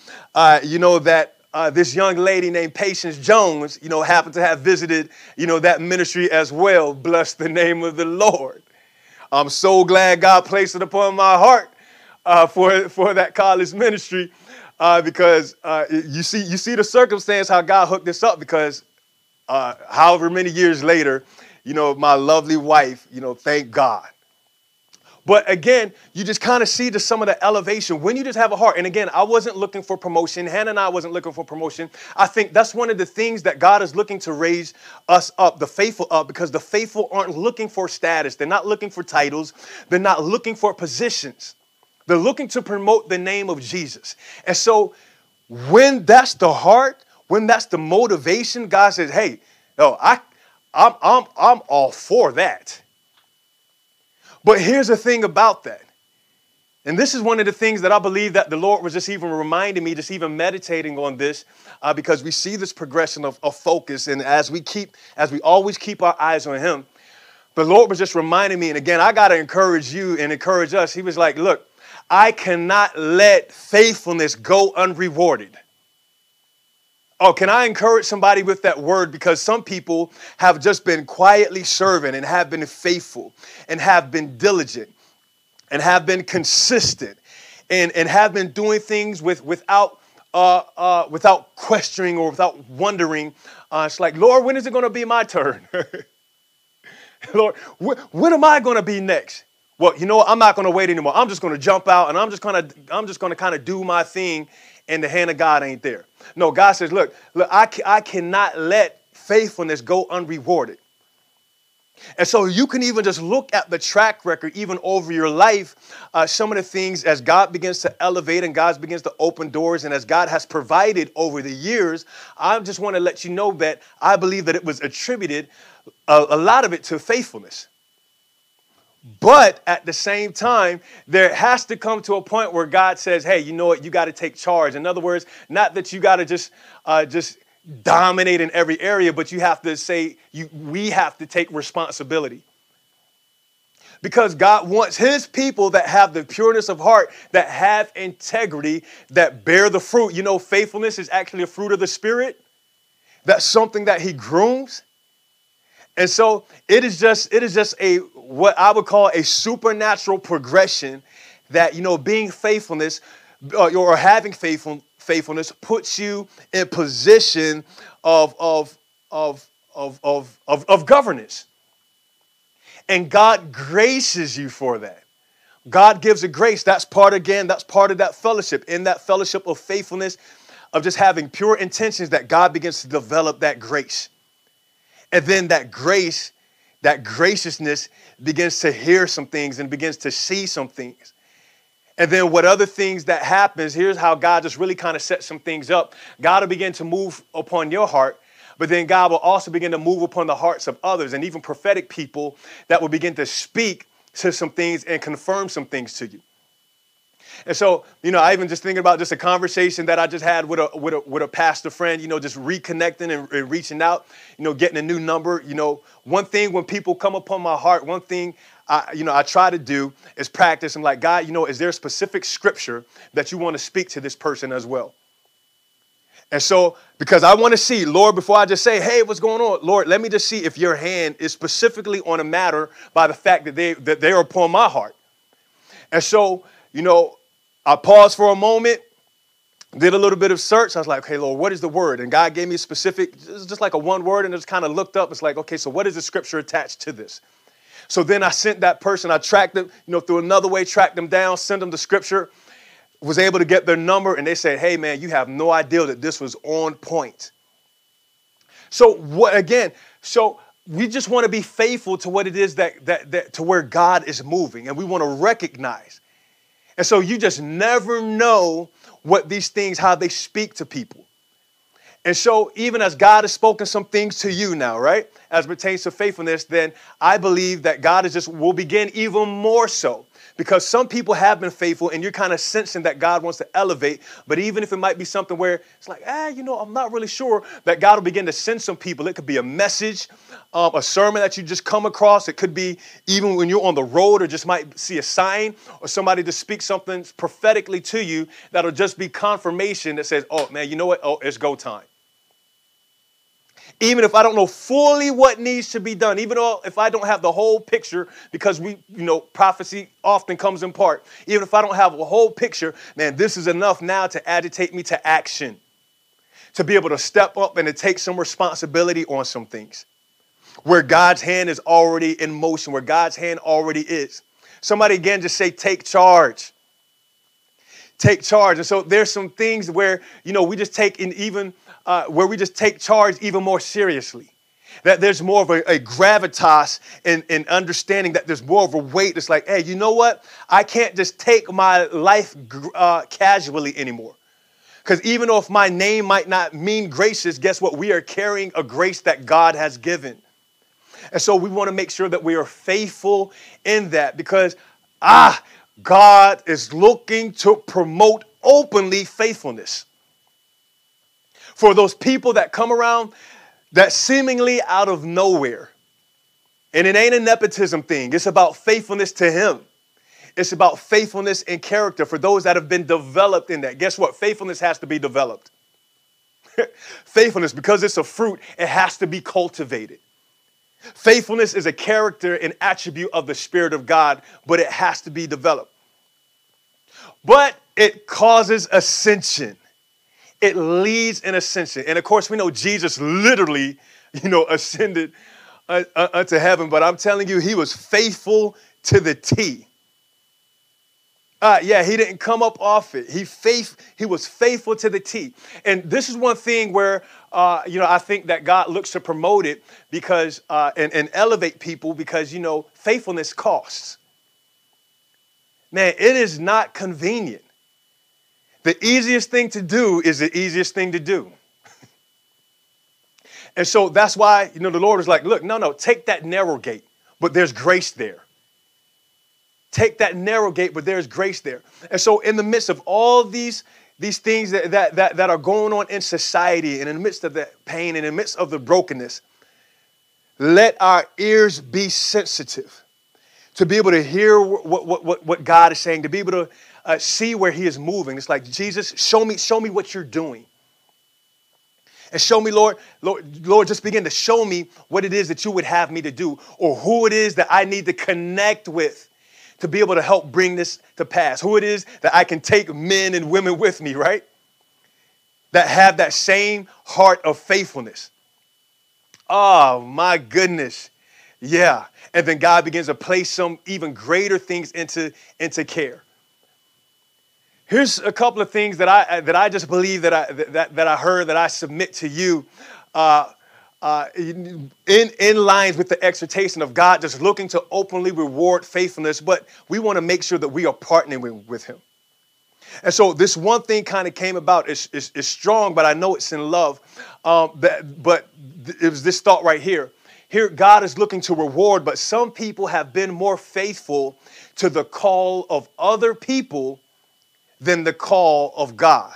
This young lady named Patience Jones, happened to have visited, that ministry as well. Bless the name of the Lord. I'm so glad God placed it upon my heart for that college ministry. Because you see the circumstance how God hooked this up, because however many years later, my lovely wife, thank God. But again, you just kind of see some of the elevation when you just have a heart. And again, I wasn't looking for promotion. Hannah and I wasn't looking for promotion. I think that's one of the things that God is looking to raise us up, the faithful up, because the faithful aren't looking for status. They're not looking for titles. They're not looking for positions. They're looking to promote the name of Jesus. And so when that's the heart, when that's the motivation, God says, hey, no, I'm all for that. But here's the thing about that. And this is one of the things that I believe that the Lord was just even reminding me, just even meditating on this, because we see this progression of focus. And as we always keep our eyes on him, the Lord was just reminding me. And again, I got to encourage you and encourage us. He was like, look, I cannot let faithfulness go unrewarded. Oh, can I encourage somebody with that word? Because some people have just been quietly serving and have been faithful and have been diligent and have been consistent and have been doing things without questioning or without wondering. It's like, Lord, when is it going to be my turn? Lord, when am I going to be next? Well, you know what? I'm not going to wait anymore. I'm just going to jump out and I'm just going to kind of do my thing, and the hand of God ain't there. No, God says, look, I cannot let faithfulness go unrewarded. And so you can even just look at the track record, even over your life, some of the things as God begins to elevate and God begins to open doors, and as God has provided over the years. I just want to let you know that I believe that it was attributed, a lot of it, to faithfulness. But at the same time, there has to come to a point where God says, hey, you know what? You got to take charge. In other words, not that you got to just dominate in every area, but you have to say, we have to take responsibility. Because God wants his people that have the pureness of heart, that have integrity, that bear the fruit. Faithfulness is actually a fruit of the Spirit. That's something that he grooms. And so it is just what I would call a supernatural progression that, being faithfulness or having faithfulness puts you in position of governance. And God graces you for that. God gives a grace. That's part of that fellowship. In that fellowship of faithfulness, of just having pure intentions, that God begins to develop that grace. And then that grace, that graciousness begins to hear some things and begins to see some things. And then what other things that happens, here's how God just really kind of sets some things up. God will begin to move upon your heart, but then God will also begin to move upon the hearts of others, and even prophetic people that will begin to speak to some things and confirm some things to you. And so, I even just thinking about just a conversation that I just had with a pastor friend, just reconnecting and reaching out, getting a new number. One thing when people come upon my heart, one thing I try to do is practice. I'm like, God, is there a specific scripture that you want to speak to this person as well? And so, because I want to see, Lord, before I just say, hey, what's going on? Lord, let me just see if your hand is specifically on a matter by the fact that they are upon my heart. And so, I paused for a moment, did a little bit of search. I was like, okay, Lord, what is the word? And God gave me a specific, just like a one word, and I just kind of looked up. It's like, okay, so what is the scripture attached to this? So then I sent that person, I tracked them, through another way, tracked them down, sent them the scripture, was able to get their number, and they said, hey, man, you have no idea that this was on point. So we just want to be faithful to what it is that to where God is moving, and we want to recognize. And so you just never know what these things, how they speak to people. And so even as God has spoken some things to you now, right, as it pertains to faithfulness, then I believe that God will begin even more so. Because some people have been faithful and you're kind of sensing that God wants to elevate. But even if it might be something where it's like, I'm not really sure, that God will begin to send some people. It could be a message, a sermon that you just come across. It could be even when you're on the road or just might see a sign or somebody to speak something prophetically to you that'll just be confirmation that says, oh, man, you know what? Oh, it's go time. Even if I don't know fully what needs to be done, even if I don't have the whole picture, because prophecy often comes in part. Even if I don't have a whole picture, man, this is enough now to agitate me to action, to be able to step up and to take some responsibility on some things. where God's hand is already in motion, where God's hand already is. Somebody again just say, take charge. Take charge. And so there's some things where, we just take in even, where we just take charge even more seriously. That there's more of a gravitas in understanding that there's more of a weight. It's like, hey, you know what? I can't just take my life casually anymore. Because even though if my name might not mean gracious, guess what? We are carrying a grace that God has given. And so we want to make sure that we are faithful in that because, God is looking to promote openly faithfulness. For those people that come around that seemingly out of nowhere. And it ain't a nepotism thing. It's about faithfulness to him. It's about faithfulness in character for those that have been developed in that. Guess what? Faithfulness has to be developed. Faithfulness, because it's a fruit, it has to be cultivated. Faithfulness is a character and attribute of the Spirit of God, but it has to be developed. But it causes ascension. It leads in ascension. And of course, we know Jesus literally, ascended unto heaven. But I'm telling you, he was faithful to the T. He didn't come up off it. He was faithful to the T. And this is one thing where, I think that God looks to promote it because, and elevate people because, faithfulness costs. Man, it is not convenient. The easiest thing to do is the easiest thing to do. And so that's why, the Lord is like, look, no, take that narrow gate, but there's grace there. Take that narrow gate, but there's grace there. And so in the midst of all these things that are going on in society and in the midst of that pain and in the midst of the brokenness, let our ears be sensitive to be able to hear what God is saying, to be able to see where he is moving. It's like, Jesus, show me what you're doing. And show me, Lord, just begin to show me what it is that you would have me to do or who it is that I need to connect with to be able to help bring this to pass. Who it is that I can take men and women with me, right? That have that same heart of faithfulness. Oh, my goodness. Yeah. And then God begins to place some even greater things into care. Here's a couple of things that I just believe that I heard, that I submit to you in lines with the exhortation of God, just looking to openly reward faithfulness, but we want to make sure that we are partnering with him. And so this one thing kind of came about. It's strong, but I know it's in love. But it was this thought right here. Here, God is looking to reward, but some people have been more faithful to the call of other people than the call of God.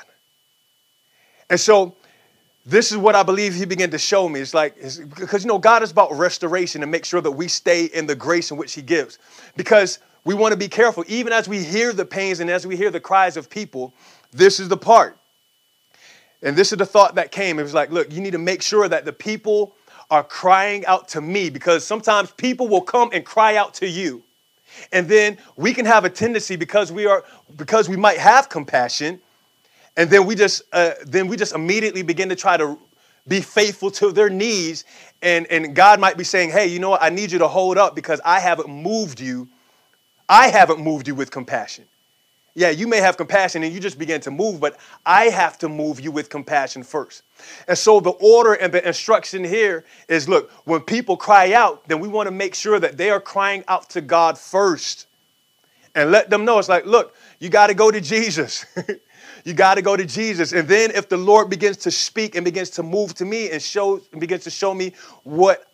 And so this is what I believe he began to show me. It's like, because, God is about restoration and make sure that we stay in the grace in which he gives. Because we want to be careful. Even as we hear the pains and as we hear the cries of people, this is the part. And this is the thought that came. It was like, look, you need to make sure that the people are crying out to me, because sometimes people will come and cry out to you. And then we can have a tendency because we might have compassion. And then we just immediately begin to try to be faithful to their needs. And God might be saying, hey, you know what? I need you to hold up because I haven't moved you. I haven't moved you with compassion. Yeah, you may have compassion and you just begin to move, but I have to move you with compassion first. And so the order and the instruction here is, look, when people cry out, then we want to make sure that they are crying out to God first and let them know. It's like, look, you got to go to Jesus. You got to go to Jesus. And then if the Lord begins to speak and begins to move to me and begins to show me what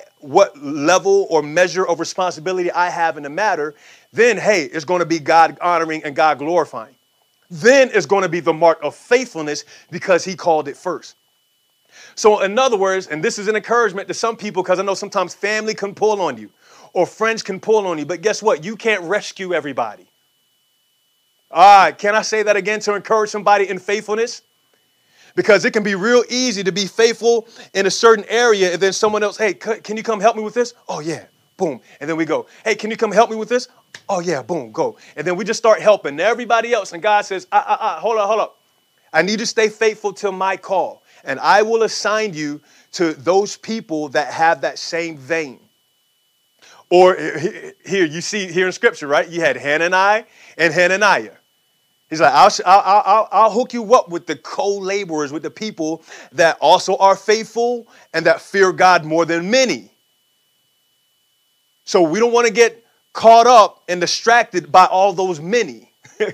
level or measure of responsibility I have in the matter, then, hey, it's going to be God honoring and God glorifying. Then it's going to be the mark of faithfulness because he called it first. So in other words, and this is an encouragement to some people, because I know sometimes family can pull on you or friends can pull on you. But guess what? You can't rescue everybody. All right, can I say that again to encourage somebody in faithfulness? Because it can be real easy to be faithful in a certain area and then someone else, hey, can you come help me with this? Oh, yeah, boom. And then we go, hey, can you come help me with this? Oh, yeah, boom, go. And then we just start helping everybody else. And God says, hold up. I need you to stay faithful to my call. and I will assign you to those people that have that same vein. Or here, you see here in Scripture, right? You had Hananiah and Hananiah. He's like, I'll hook you up with the co-laborers, with the people that also are faithful and that fear God more than many. So we don't want to get caught up and distracted by all those many.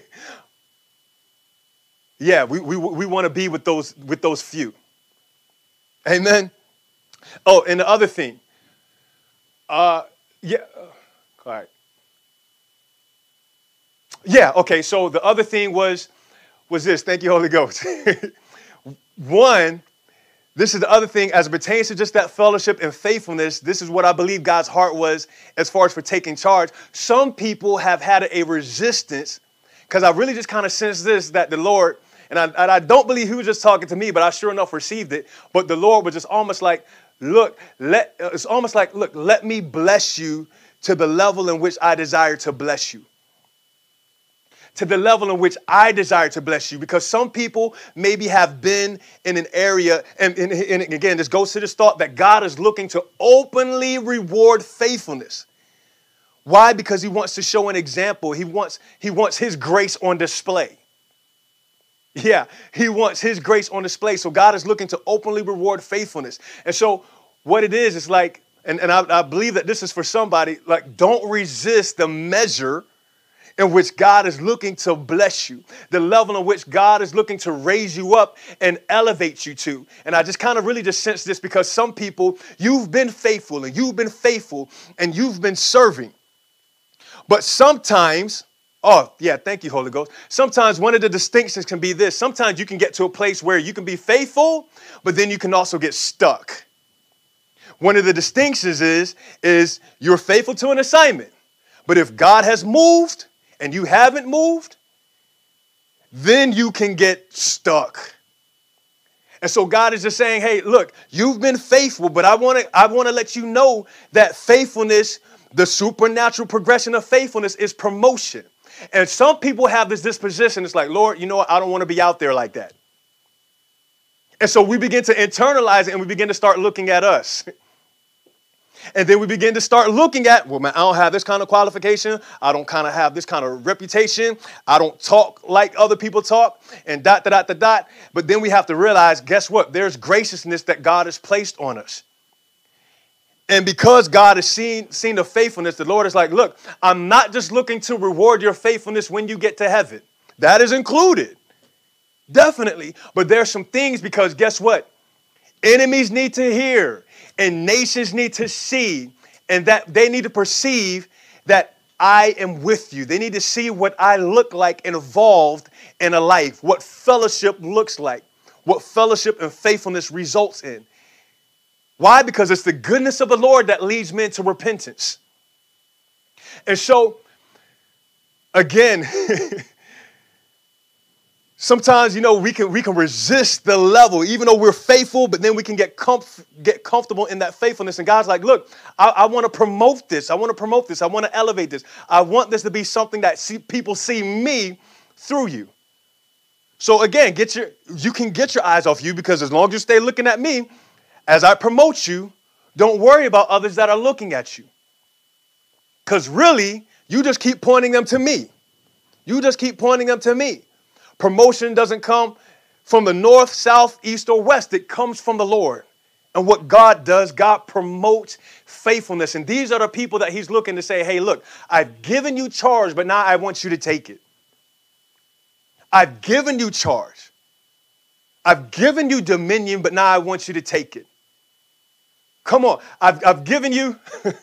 Yeah, we want to be with those few. Amen. Oh, and the other thing. Yeah. All right. Yeah, okay. So the other thing was this. Thank you, Holy Ghost. One, this is the other thing as it pertains to just that fellowship and faithfulness. This is what I believe God's heart was as far as for taking charge. Some people have had a resistance because I really just kind of sensed this, that the Lord, and I don't believe he was just talking to me, but I sure enough received it. But the Lord was just almost like, look, let me bless you to the level in which I desire to bless you. To the level in which I desire to bless you. Because some people maybe have been in an area, and again, this goes to this thought that God is looking to openly reward faithfulness. Why? Because he wants to show an example. He wants his grace on display. Yeah, he wants his grace on display. So God is looking to openly reward faithfulness. And so what it is like, and I believe that this is for somebody, like, don't resist the measure in which God is looking to bless you, the level in which God is looking to raise you up and elevate you to. And I just kind of really just sense this because some people, you've been faithful and you've been serving. But sometimes, oh yeah, thank you, Holy Ghost. Sometimes one of the distinctions can be this. Sometimes you can get to a place where you can be faithful, but then you can also get stuck. One of the distinctions is you're faithful to an assignment. But if God has moved and you haven't moved, then you can get stuck. And so God is just saying, hey, look, you've been faithful, but I want to let you know that faithfulness, the supernatural progression of faithfulness, is promotion. And some people have this disposition. It's like, Lord, you know what? I don't want to be out there like that. And so we begin to internalize it and we begin to start looking at us. And then we begin to start looking at, well, man, I don't have this kind of qualification. I don't kind of have this kind of reputation. I don't talk like other people talk, and dot. But then we have to realize, guess what? There's graciousness that God has placed on us. And because God has seen the faithfulness, the Lord is like, look, I'm not just looking to reward your faithfulness when you get to heaven. That is included. Definitely. But there's some things, because guess what? Enemies need to hear and nations need to see, and that they need to perceive that I am with you. They need to see what I look like involved in a life, what fellowship looks like, what fellowship and faithfulness results in. Why? Because it's the goodness of the Lord that leads men to repentance. And so, again, sometimes, we can resist the level, even though we're faithful, but then we can get comfortable in that faithfulness. And God's like, look, I want to promote this. I want to promote this. I want to elevate this. I want this to be something that people see me through you. So again, you can get your eyes off you, because as long as you stay looking at me, as I promote you, don't worry about others that are looking at you. Because really, you just keep pointing them to me. You just keep pointing them to me. Promotion doesn't come from the north, south, east, or west. It comes from the Lord. And what God does, God promotes faithfulness. And these are the people that he's looking to say, hey, look, I've given you charge, but now I want you to take it. I've given you charge. I've given you dominion, but now I want you to take it. Come on. I've given you,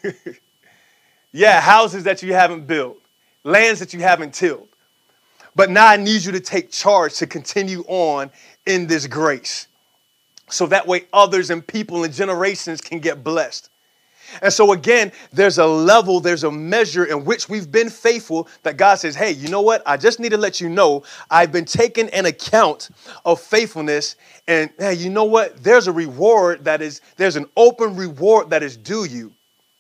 houses that you haven't built, lands that you haven't tilled. But now I need you to take charge to continue on in this grace. So that way others and people and generations can get blessed. And so again, there's a level, there's a measure in which we've been faithful that God says, hey, you know what? I just need to let you know I've been taking an account of faithfulness. And hey, you know what? There's a reward there's an open reward that is due you.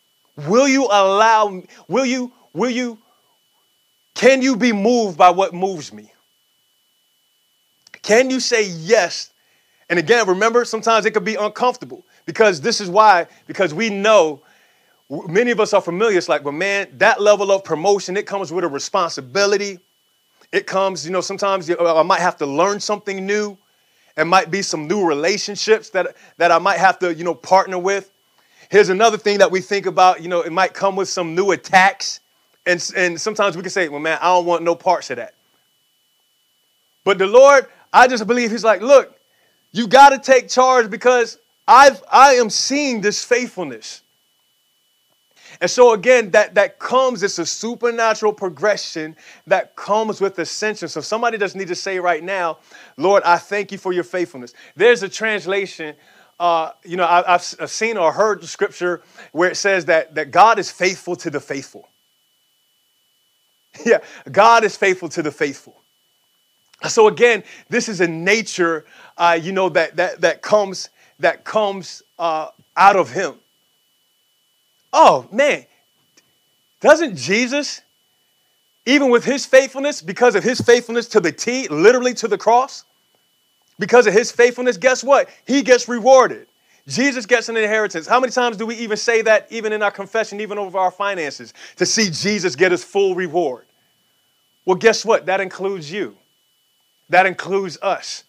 Can you be moved by what moves me? Can you say yes And again, remember, sometimes it could be uncomfortable because this is why, because we know many of us are familiar. It's like, well, man, that level of promotion, it comes with a responsibility. It comes, sometimes I might have to learn something new. It might be some new relationships that I might have to, partner with. Here's another thing that we think about, it might come with some new attacks. And sometimes we can say, well, man, I don't want no parts of that. But the Lord, I just believe he's like, look, you got to take charge because I am seeing this faithfulness. And so again, that comes, it's a supernatural progression that comes with ascension. So somebody just needs to say right now, Lord, I thank you for your faithfulness. There's a translation, I've seen or heard the scripture where it says that God is faithful to the faithful. Yeah, God is faithful to the faithful. So again, this is a nature, that comes out of him. Oh, man, doesn't Jesus, even with his faithfulness, because of his faithfulness to the T, literally to the cross, because of his faithfulness, guess what? He gets rewarded. Jesus gets an inheritance. How many times do we even say that, even in our confession, even over our finances, to see Jesus get his full reward? Well, guess what? That includes you. That includes us.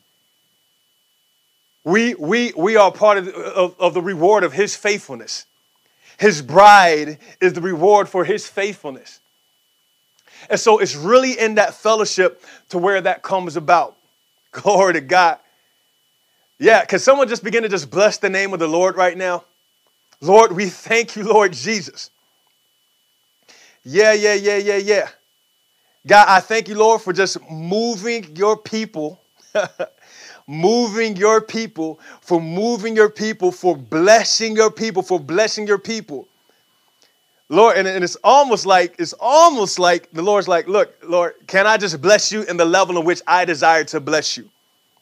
We are part of the reward of his faithfulness. His bride is the reward for his faithfulness. And so it's really in that fellowship to where that comes about. Glory to God. Yeah, can someone just begin to just bless the name of the Lord right now? Lord, we thank you, Lord Jesus. Yeah. God, I thank you, Lord, for just moving your people. Moving your people, for blessing your people, Lord, and it's almost like the Lord's like, look, Lord, can I just bless you in the level in which I desire to bless you?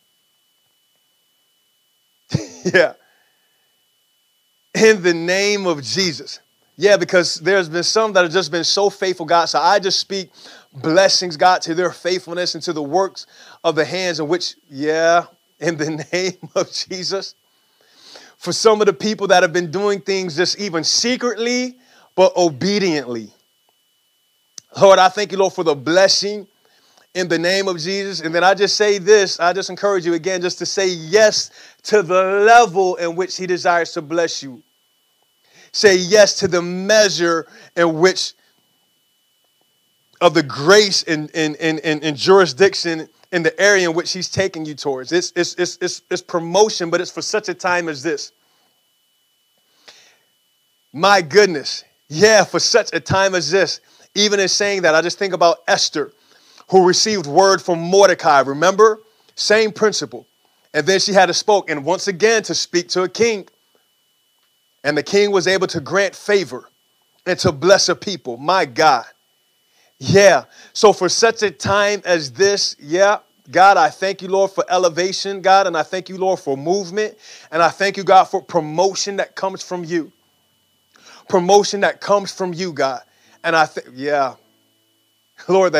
Yeah. In the name of Jesus. Yeah, because there's been some that have just been so faithful, God. So I just speak blessings, God, to their faithfulness and to the works of the hands in which, in the name of Jesus. For some of the people that have been doing things just even secretly, but obediently. Lord, I thank you, Lord, for the blessing in the name of Jesus. And then I just say this, I just encourage you again, just to say yes to the level in which he desires to bless you. Say yes to the measure in which of the grace and jurisdiction in the area in which he's taking you towards. It's promotion, but it's for such a time as this. My goodness. Yeah, for such a time as this. Even in saying that, I just think about Esther, who received word from Mordecai. Remember? Same principle. And then she had to spoke, and once again to speak to a king. And the king was able to grant favor and to bless a people. My God. Yeah. So for such a time as this, God, I thank you, Lord, for elevation, God. And I thank you, Lord, for movement. And I thank you, God, for promotion that comes from you. Promotion that comes from you, God. And I think, Lord,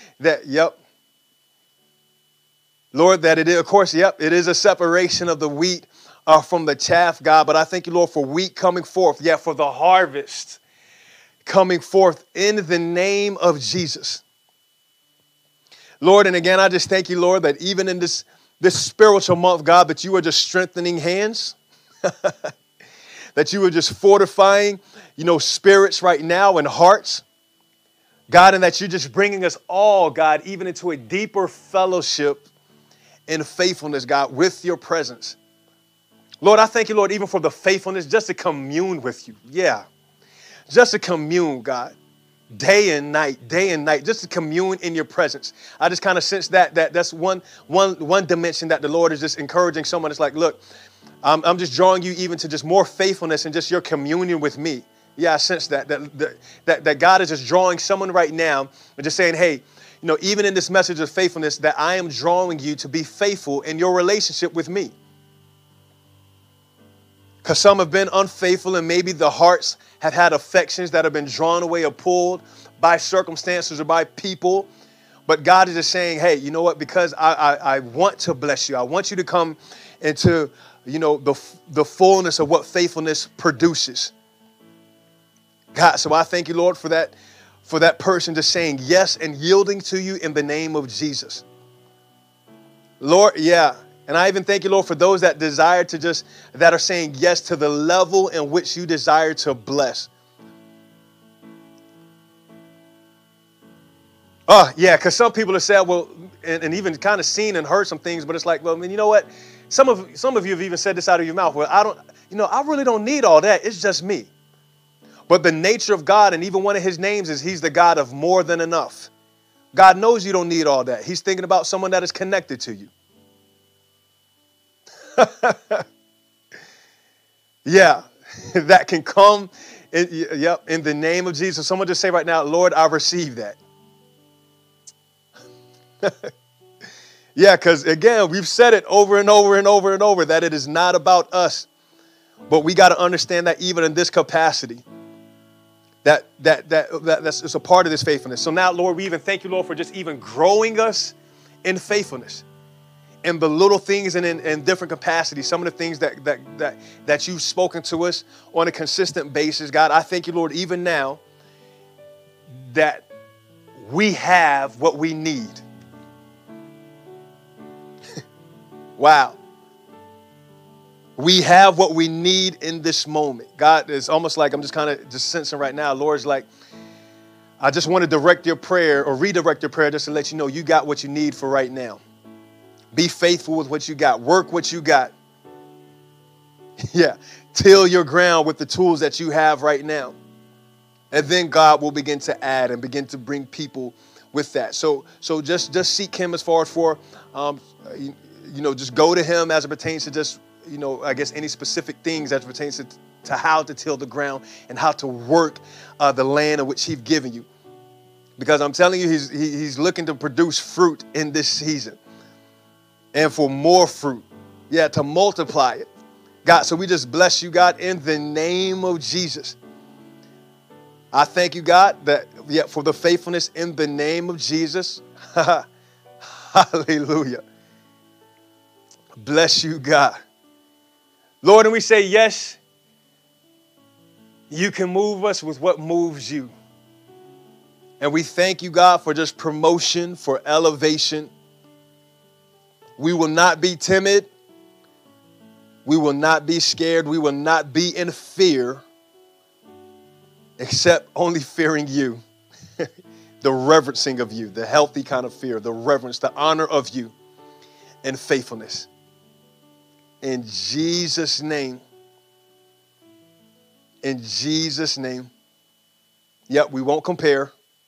Lord, that it is, of course, it is a separation of the wheat from the chaff, God. But I thank you, Lord, for wheat coming forth. Yeah, for the harvest coming forth in the name of Jesus. Lord, and again, I just thank you, Lord, that even in this spiritual month, God, that you are just strengthening hands, that you are just fortifying, spirits right now and hearts, God, and that you're just bringing us all, God, even into a deeper fellowship in faithfulness, God, with your presence. Lord, I thank you, Lord, even for the faithfulness just to commune with you. Yeah. Just to commune, God, day and night, just to commune in your presence. I just kind of sense that's one dimension that the Lord is just encouraging someone. It's like, look, I'm just drawing you even to just more faithfulness and just your communion with me. Yeah, I sense that God is just drawing someone right now and just saying, hey, even in this message of faithfulness, that I am drawing you to be faithful in your relationship with me. Because some have been unfaithful and maybe the hearts have had affections that have been drawn away or pulled by circumstances or by people. But God is just saying, hey, you know what? Because I want to bless you. I want you to come into, the fullness of what faithfulness produces. God, so I thank you, Lord, for that person just saying yes and yielding to you in the name of Jesus. Lord, yeah. And I even thank you, Lord, for those that desire that are saying yes to the level in which you desire to bless. Yeah, because some people have said, well, and even kind of seen and heard some things, but it's like, well, I mean, you know what? Some of you have even said this out of your mouth. Well, I really don't need all that. It's just me. But the nature of God, and even one of his names is he's the God of more than enough. God knows you don't need all that. He's thinking about someone that is connected to you. Yeah, that can come in the name of Jesus. Someone just say right now, Lord, I receive that. Yeah, because again, we've said it over and over and over and over that it is not about us. But we got to understand that even in this capacity, that's a part of this faithfulness. So now, Lord, we even thank you, Lord, for just even growing us in faithfulness, in the little things and in different capacities. Some of the things that you've spoken to us on a consistent basis, God, I thank you, Lord, even now that we have what we need. Wow. We have what we need in this moment. God, it's almost like I'm just kind of just sensing right now. Lord's like, I just want to direct your prayer or redirect your prayer just to let you know you got what you need for right now. Be faithful with what you got. Work what you got. Yeah. Till your ground with the tools that you have right now. And then God will begin to add and begin to bring people with that. So just seek him as far as for, just go to him as it pertains to just, I guess any specific things as it pertains to how to till the ground and how to work the land in which he's given you. Because I'm telling you, he's looking to produce fruit in this season. And for more fruit. Yeah, to multiply it. God, so we just bless you, God, in the name of Jesus. I thank you, God, for the faithfulness in the name of Jesus. Hallelujah. Bless you, God. Lord, and we say, yes, you can move us with what moves you. And we thank you, God, for just promotion, for elevation. We will not be timid. We will not be scared. We will not be in fear, except only fearing you. The reverencing of you, the healthy kind of fear, the reverence, the honor of you, and faithfulness. In Jesus' name. In Jesus' name. Yep, we won't compare.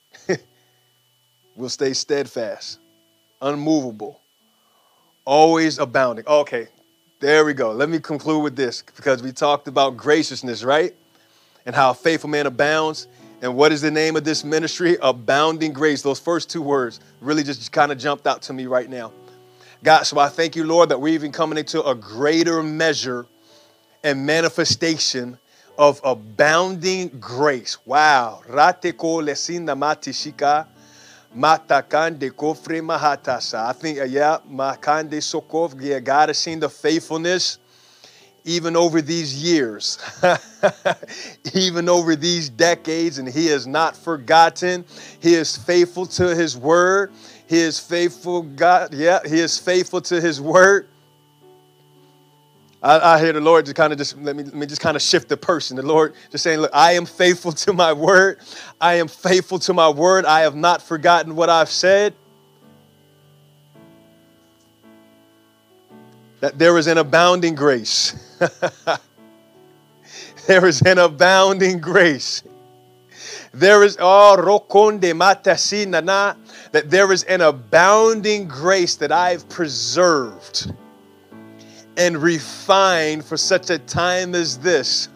We'll stay steadfast, unmovable, always abounding. Okay, there we go. Let me conclude with this because we talked about graciousness, right? And how a faithful man abounds. And what is the name of this ministry? Abounding grace. Those first two words really just kind of jumped out to me right now. God, so I thank you, Lord, that we're even coming into a greater measure and manifestation of abounding grace. Wow. Rateko lesinda matishika. Matakande kofre mahatasa. I think, makande sokov. Yeah, God has seen the faithfulness even over these years, even over these decades, and he has not forgotten. He is faithful to his word. He is faithful, God. Yeah, he is faithful to his word. I hear the Lord let me just kind of shift the person. The Lord just saying, look, I am faithful to my word. I am faithful to my word. I have not forgotten what I've said. That there is an abounding grace. There is an abounding grace. There is, that there is an abounding grace that I've preserved and refined for such a time as this.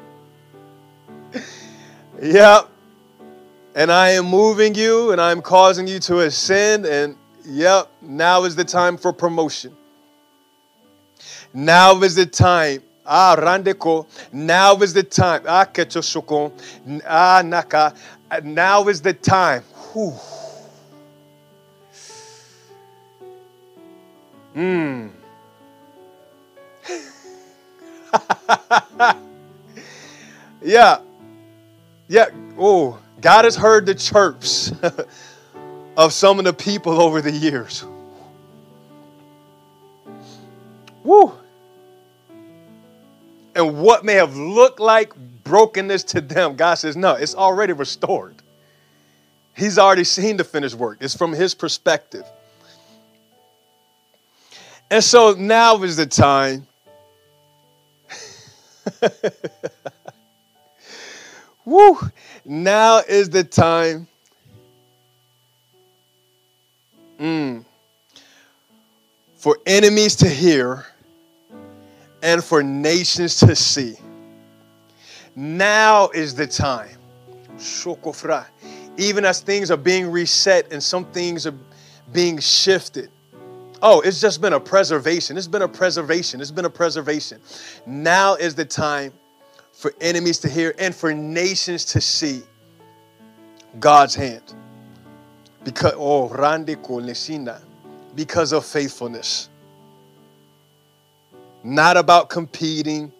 Yep. And I am moving you and I'm causing you to ascend. And yep, now is the time for promotion. Now is the time. Randeko. Now is the time. Ketosoko. Naka. Now is the time. Whew. Yeah. Yeah. Oh, God has heard the chirps of some of the people over the years. Woo. And what may have looked like brokenness to them, God says, no, it's already restored. He's already seen the finished work. It's from his perspective. And so now is the time. Woo! Now is the time for enemies to hear and for nations to see. Now is the time. Shokofra. Even as things are being reset and some things are being shifted. Oh, it's just been a preservation. It's been a preservation. It's been a preservation. Now is the time for enemies to hear and for nations to see God's hand. Because, because of faithfulness. Not about competing.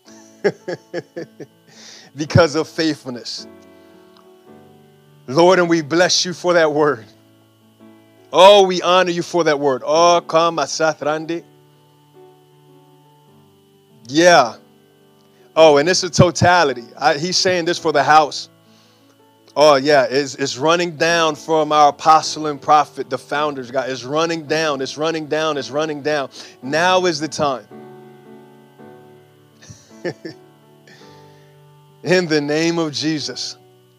Because of faithfulness. Lord, and we bless you for that word. Oh, we honor you for that word. Oh, come asatrande. Yeah. Oh, and it's a totality. He's saying this for the house. Oh, yeah. It's running down from our apostle and prophet, the founders, God. It's running down. It's running down. It's running down. Now is the time. In the name of Jesus.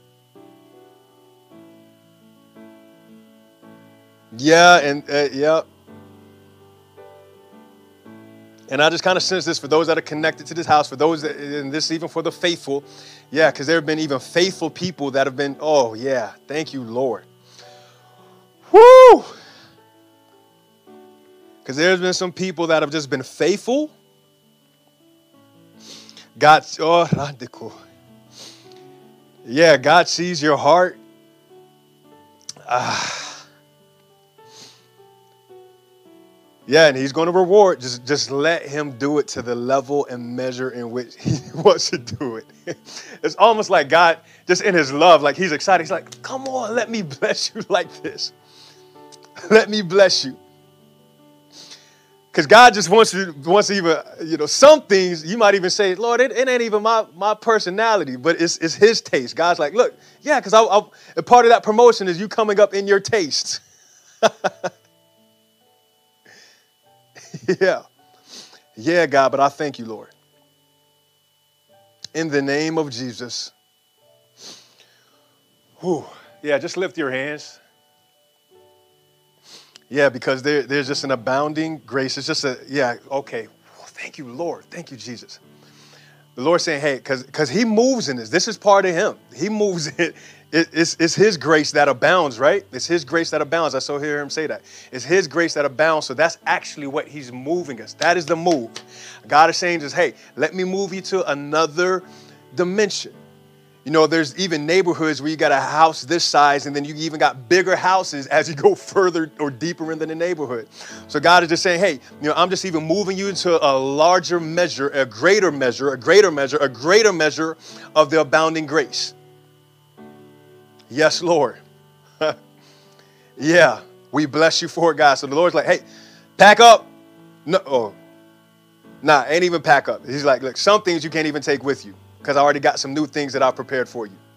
Yeah, and yeah. And I just kind of sense this for those that are connected to this house, for those that, and this even for the faithful. Yeah, because there have been even faithful people that have been, oh yeah, thank you, Lord. Woo! Because there's been some people that have just been faithful. God, oh, radical. Yeah, God sees your heart. Yeah, and he's going to reward. Just let him do it to the level and measure in which he wants to do it. It's almost like God, just in his love, like he's excited. He's like, come on, let me bless you like this. Let me bless you. Because God just wants to even, some things you might even say, Lord, it ain't even my personality, but it's his taste. God's like, look, yeah, because a part of that promotion is you coming up in your taste. Yeah. Yeah, God, but I thank you, Lord. In the name of Jesus. Whew. Yeah, just lift your hands. Yeah, because there's just an abounding grace. It's just okay. Thank you, Lord. Thank you, Jesus. The Lord saying, hey, because he moves in this. This is part of him. He moves it. It's his grace that abounds, right? It's his grace that abounds. I saw hear him say that. It's his grace that abounds. So that's actually what he's moving us. That is the move. God is saying just, hey, let me move you to another dimension. There's even neighborhoods where you got a house this size, and then you even got bigger houses as you go further or deeper into the neighborhood. So God is just saying, hey, I'm just even moving you into a larger measure, a greater measure of the abounding grace. Yes, Lord. Yeah, we bless you for it, God. So the Lord's like, hey, pack up. No, ain't even pack up. He's like, look, some things you can't even take with you. Because I already got some new things that I've prepared for you.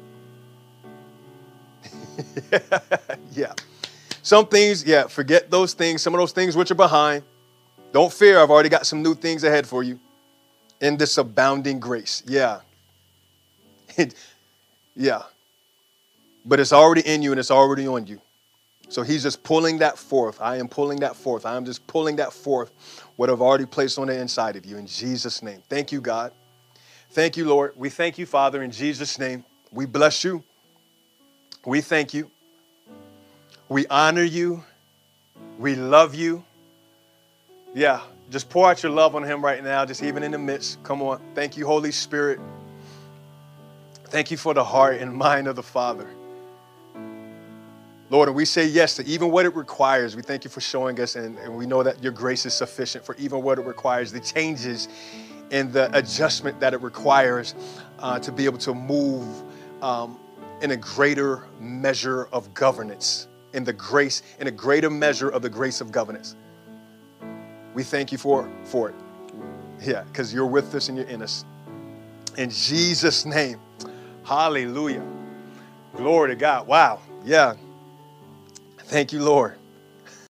Yeah. Some things, forget those things. Some of those things which are behind. Don't fear. I've already got some new things ahead for you. In this abounding grace. Yeah. Yeah. But it's already in you and it's already on you. So he's just pulling that forth. I am pulling that forth. I am just pulling that forth. What I've already placed on the inside of you. In Jesus' name. Thank you, God. Thank you, Lord. We thank you, Father, in Jesus' name. We bless you. We thank you. We honor you. We love you. Yeah, just pour out your love on him right now, just even in the midst. Come on. Thank you, Holy Spirit. Thank you for the heart and mind of the Father. Lord, and we say yes to even what it requires. We thank you for showing us, and we know that your grace is sufficient for even what it requires, the changes and the adjustment that it requires to be able to move in a greater measure of governance, in a greater measure of the grace of governance. We thank you for it. Yeah, because you're with us and you're in us. In Jesus' name, hallelujah. Glory to God. Wow. Yeah. Thank you, Lord.